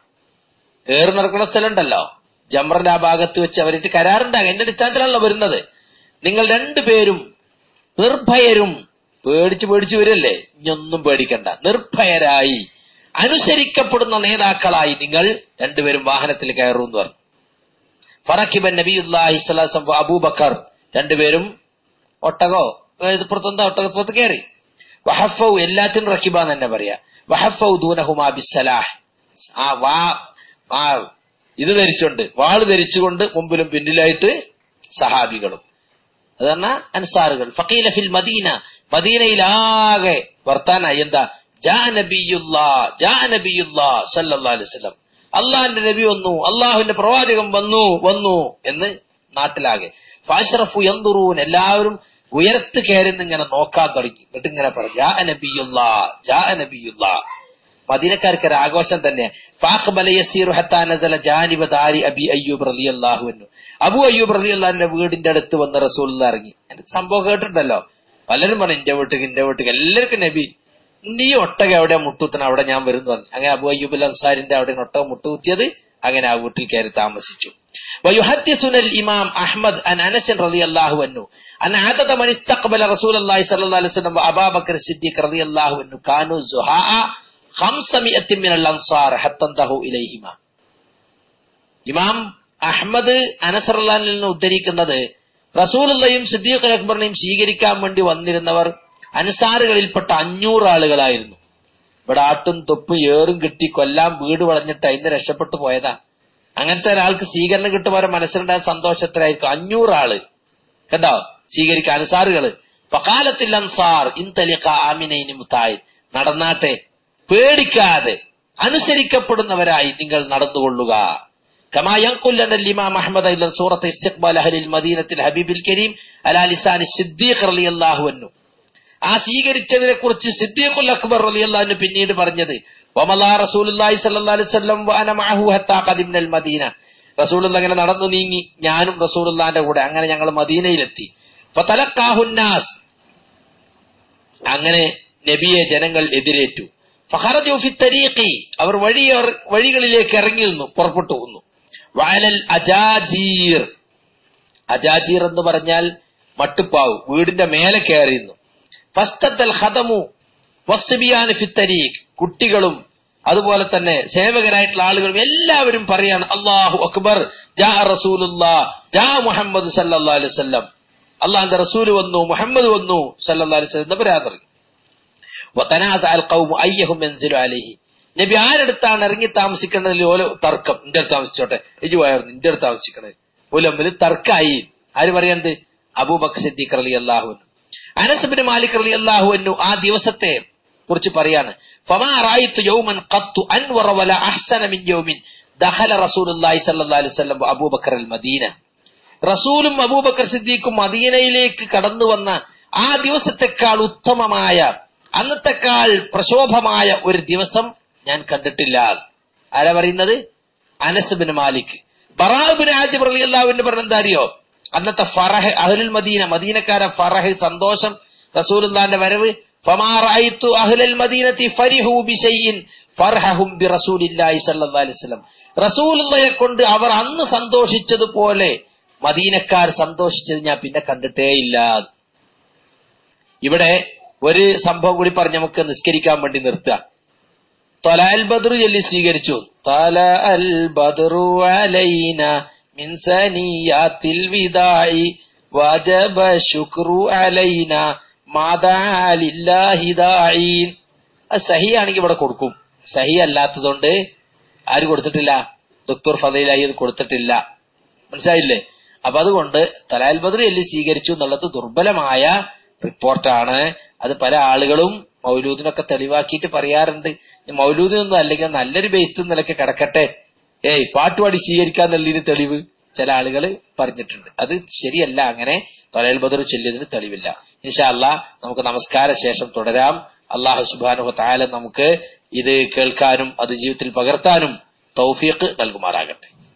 ഏറ് നടക്കുന്ന സ്ഥലം ഉണ്ടല്ലോ, ജംറന്റെ ആ ഭാഗത്ത് വെച്ച് അവർക്ക് കരാറുണ്ടാകും. എന്റെ അടിസ്ഥാനത്തിലാണല്ലോ വരുന്നത്. നിങ്ങൾ രണ്ടുപേരും നിർഭയരും, പേടിച്ച് പേടിച്ച് വരല്ലേ, ഇനിയൊന്നും പേടിക്കണ്ട, നിർഭയരായി അനുസരിക്കപ്പെടുന്ന നേതാക്കളായി നിങ്ങൾ രണ്ടുപേരും വാഹനത്തിൽ കയറൂ എന്ന് പറഞ്ഞു. ഫറക്കിബൻ നബിയുല്ലാഹി സ്വല്ലല്ലാഹു അലൈഹി വസല്ലം അബൂബക്കർ, രണ്ടുപേരും ഒട്ടകോ പുറത്തെന്താ ഒട്ടകപ്പുറത്ത് കയറി. വഹഫൗ, എല്ലാത്തിനും റക്കിബാന്ന് തന്നെ പറയാ. വഹഫൗ ദൂനഹുമാ ബിസ്സലാഹ്, ആ വാ ആ ഇത് ധരിച്ചുകൊണ്ട്, വാള് ധരിച്ചുകൊണ്ട് മുമ്പിലും പിന്നിലായിട്ട് സഹാബികളും, അത് പറഞ്ഞാ അൻസാറുകൾ. ഫഖീല ഫിൽ മദീന, മദീനയിലാകെ വർത്താനായി. എന്താ? ജാ നബിയുല്ലാ ജാ നബിയുല്ലാ സല്ലല്ലാഹു അലൈഹി വസല്ലം, അള്ളാഹിന്റെ നബി വന്നു, അള്ളാഹുവിന്റെ പ്രവാചകൻ വന്നു വന്നു എന്ന് നാട്ടിലാകെ. ഫാശറഫു യൻദുറൂൻ, എല്ലാവരും ഉയരത്ത് കയറിന്ന് ഇങ്ങനെ നോക്കാൻ തുടങ്ങി. എന്നിട്ട് ഇങ്ങനെ പറഞ്ഞു ജാ നബിയുല്ലാ ജാ നബിയുല്ലാ. മദീനക്കാർക്ക് ഒരു ആഘോഷം തന്നെ. ഫാഖ്ബല യസീറു ഹത്താ നസല ജാനിബ ദാരി അബി അയ്യൂബ് റളിയല്ലാഹു അൻഹു, അബൂ അയ്യൂബ് റളിയല്ലാഹുവിന്റെ വീടിന്റെ അടുത്ത് വന്ന് റസൂലുള്ളാഹി ഇറങ്ങി. എനിക്ക് സംഭവം കേട്ടിട്ടുണ്ടല്ലോ, പലരും പറഞ്ഞു ഇന്റെ വീട്ടിക്ക് ഇന്റെ വീട്ടിക്ക് എല്ലാവർക്കും നബി, നീ ഒട്ടക എവിടെ മുട്ടുകുത്തണം, അവിടെ ഞാൻ വരും എന്ന് പറഞ്ഞു. അങ്ങനെ അബൂ അയ്യൂബ് അൽ അൻസാരിന്റെ അവിടെ ഒട്ടക മുട്ടുകുത്തിയത്, അങ്ങനെ ആ വീട്ടിൽ കയറി താമസിച്ചു. വയുഹദ്ദിസുനൽ ഇമാം അഹ്മദ് അൻ അനസ് റളിയല്ലാഹു അൻഹു അൻ അദദ മൻ ഇസ്തഖ്ബല റസൂലുള്ളാഹി സ്വല്ലല്ലാഹു അലൈഹി വസല്ലം അബൂബക്കർ സിദ്ദീഖ് റളിയല്ലാഹു അൻഹു കാനു സുഹാ ഖംസമിഅത്തിൻ മിനൽ അൻസാർ ഹത്താ ദഹു ഇലൈഹിമാ. ഇമാം അഹ്മദ് അനസ് റളിയല്ലാഹു അൻഹു നിന്ന് ഉദ്ധരിക്കുന്നത്, റസൂലുള്ളാഹിയും സിദ്ദീഖ് അക്ബറിനെയും സ്വീകരിക്കാൻ വേണ്ടി വന്നിരുന്നവർ അൻസാറുകളിൽപ്പെട്ട അഞ്ഞൂറ് ആളുകളായിരുന്നു. ഇവിടെ ആട്ടും തൊപ്പും ഏറും കിട്ടി കൊല്ലാൻ വീട് വളഞ്ഞിട്ട് അതിന് രക്ഷപ്പെട്ടു പോയതാ. അങ്ങനത്തെ ഒരാൾക്ക് സ്വീകരണം കിട്ടുമ്പോൾ മനസ്സിലുണ്ടായ സന്തോഷത്തിലായിരിക്കും. അഞ്ഞൂറ് ആള് കണ്ടോ സ്വീകരിക്കുക അൻസാറുകള്. ഫഖാലത്തിൽ അൻസാർ ഇൻതലിഖ ആമിനൈനി മുതായിൻ, നടന്നാട്ടെ, പേടിക്കാതെ അനുസരിക്കപ്പെടുന്നവരായി നിങ്ങൾ നടന്നുകൊള്ളുക. കമാ യൻഖുൽ ലന ഇമാം അഹ്മദ് ഇൻ സൂറത്ത് ഇസ്തിഖ്ബാൽ അഹ്ലിൽ മദീനത്തിൽ ഹബീബിൽ കരീം അലാ ലിസാനി സിദ്ദീഖ് റളിയല്ലാഹു അൻഹു, ആ സ്വീകരിച്ചതിനെ കുറിച്ച് സിദ്ദീഖുൽ അക്ബർ റളിയല്ലാഹു അൻഹു പിന്നീട് പറഞ്ഞത്, വമലാ റസൂലുള്ളാഹി സ്വല്ലല്ലാഹു അലൈഹി വസല്ലം വഅന മഅഹു ഹത്താ ഖദിംനൽ മദീന, റസൂലുള്ളാഹി അങ്ങനെ നടന്നു നീങ്ങി, ഞാനും റസൂലുള്ളാഹിന്റെ കൂടെ, അങ്ങനെ ഞങ്ങൾ മദീനയിലെത്തി. ഫതലഖാഹുന്നാസ്, അങ്ങനെ നബിയെ ജനങ്ങൾ എതിരേറ്റു. ഫഖറജു ഫി തരീഖി, അവർ വഴി വഴികളിലേക്ക് ഇറങ്ങി നിന്നു, പുറപ്പെട്ടു വന്നു. വഅലൽ അജാജീർ, അജാജീർ എന്ന് പറഞ്ഞാൽ മട്ടുപ്പാവ്, വീടിന്റെ മേലെ കയറിയിരുന്നു. ഫസ്തദൽ ഖദമു വസ്ബിയാൻ ഫി തരീഖ്, കുട്ടികളും അതുപോലെ തന്നെ സേവകരായിട്ടുള്ള ആളുകളും എല്ലാവരും പറയാണ് അല്ലാഹു അക്ബർ, ജാ റസൂലുള്ളാഹ് ജാ മുഹമ്മദ് സല്ലല്ലാഹു അലൈഹി വസല്ലം, അല്ലാഹുവിന്റെ റസൂൽ വന്നു, മുഹമ്മദ് വന്നു സല്ലല്ലാഹു അലൈഹി വസല്ലം എന്ന് പറയാൻ. വതനാസഅൽ ഖൗമു അയ്യഹും യൻസിലു അലൈഹി, നബി ആരെടുത്താണ് ഇറങ്ങി താമസിക്കേണ്ടതിൽ ഓരോ തർക്കം. ഇന്റെ അടുത്ത് താമസിച്ചോട്ടെ, ഇജു ആയിരുന്നു ഇന്റെ അടുത്ത് താമസിക്കണത്, ഓല് തമ്മിൽ തർക്കമായി. ആര് പറയണത്? അബൂബക്കർ സിദ്ദീഖ് റളിയല്ലാഹു അൻഹു. അനസ് ഇബ്നു മാലിക് റളിയല്ലാഹു അൻഹു ആ ദിവസത്തെ കുറിച്ച് പറയാണ്, ഫമാ റഅയ്തു യൗമൻ ഖത്തു അൻവറ വല അഹ്സന മിൻ യൗമിൻ ദഖല റസൂലുള്ളാഹി സ്വല്ലല്ലാഹു അലൈഹി വസല്ലം അബൂബക്കർ അൽ മദീന, റസൂലും അബൂബക്കർ സിദ്ദീഖും മദീനയിലേക്ക് കടന്നു വന്ന ആ ദിവസത്തെക്കാൾ ഉത്തമമായ, അന്നത്തെക്കാൾ പ്രശോഭമായ ഒരു ദിവസം ഞാൻ കണ്ടിട്ടില്ല. ആരാ പറയുന്നത്? അനസ് ഇബ്നു മാലിക്. ബറാ ഇബ്നു ആസിബ് റളിയല്ലാഹു അൻഹു പറഞ്ഞ എന്താ അറിയോ? അന്നത്തെ ഫറഹ്, അഹ്ലുൽ മദീന, മദീനക്കാരെ ഫറഹ്, സന്തോഷം, റസൂലുള്ളാഹിന്റെ വരവ്. ഫമാ റഅയ്തു അഹ്ലൽ മദീനതി ഫരിഹു ബിശൈഇൻ ഫർഹഹും ബിറസൂലില്ലാഹി സ്വല്ലല്ലാഹു അലൈഹി വസല്ലം, റസൂലുള്ളാഹിയെ കൊണ്ട് അവർ അന്ന് സന്തോഷിച്ചതുപോലെ മദീനക്കാർ സന്തോഷിച്ചത് ഞാൻ പിന്നെ കണ്ടിട്ടേയില്ല. ഇവിടെ ഒരു സംഭവം കൂടി പറഞ്ഞ് നമുക്ക് നിസ്കരിക്കാൻ വേണ്ടി നിർത്തുക. ത്വലഅൽ ബദ്റു ചൊല്ലി സ്വീകരിച്ചു. ത്വലഅൽ ബദ്റു അലൈന മിൻ സനിയാത്തിൽ വിദാഇ വജബ ശുക്രു അലൈന മാദാ ലില്ലാഹി ദാഈൻ. അത് സഹീ ആണെങ്കിൽ ഇവിടെ കൊടുക്കും. സഹീ അല്ലാത്തതുകൊണ്ട് ആര് കൊടുത്തിട്ടില്ല? ഡോക്ടർ ഫദീലായി അത് കൊടുത്തിട്ടില്ല. മനസ്സിലായില്ലേ? അപ്പൊ അതുകൊണ്ട് ത്വലഅൽ ബദ്ർ ചൊല്ലി സ്വീകരിച്ചു എന്നുള്ളത് ദുർബലമായ റിപ്പോർട്ടാണ്. അത് പല ആളുകളും മൗലൂദിനൊക്കെ തെളിവാക്കിയിട്ട് പറയാറുണ്ട്. മൗലൂദിനൊന്നും അല്ലെങ്കിൽ നല്ലൊരു ബെയ്ത്ത് നിലയ്ക്ക് കിടക്കട്ടെ, ഏയ് പാട്ടുപാടി സ്വീകരിക്കാന്നുള്ളതിന് തെളിവ് ചില ആളുകൾ പറഞ്ഞിട്ടുണ്ട്. അത് ശരിയല്ല. അങ്ങനെ ത്വലഅൽ ബദ്ർ ചൊല്ലിയതിന് തെളിവില്ല. ഇൻഷാ അല്ലാഹ് നമുക്ക് നമസ്കാര ശേഷം തുടരാം. അല്ലാഹു സുബ്ഹാനഹു വ തആല നമുക്ക് ഇത് കേൾക്കാനും അത് ജീവിതത്തിൽ പകർത്താനും തൗഫീഖ് നൽകുമാറാകട്ടെ.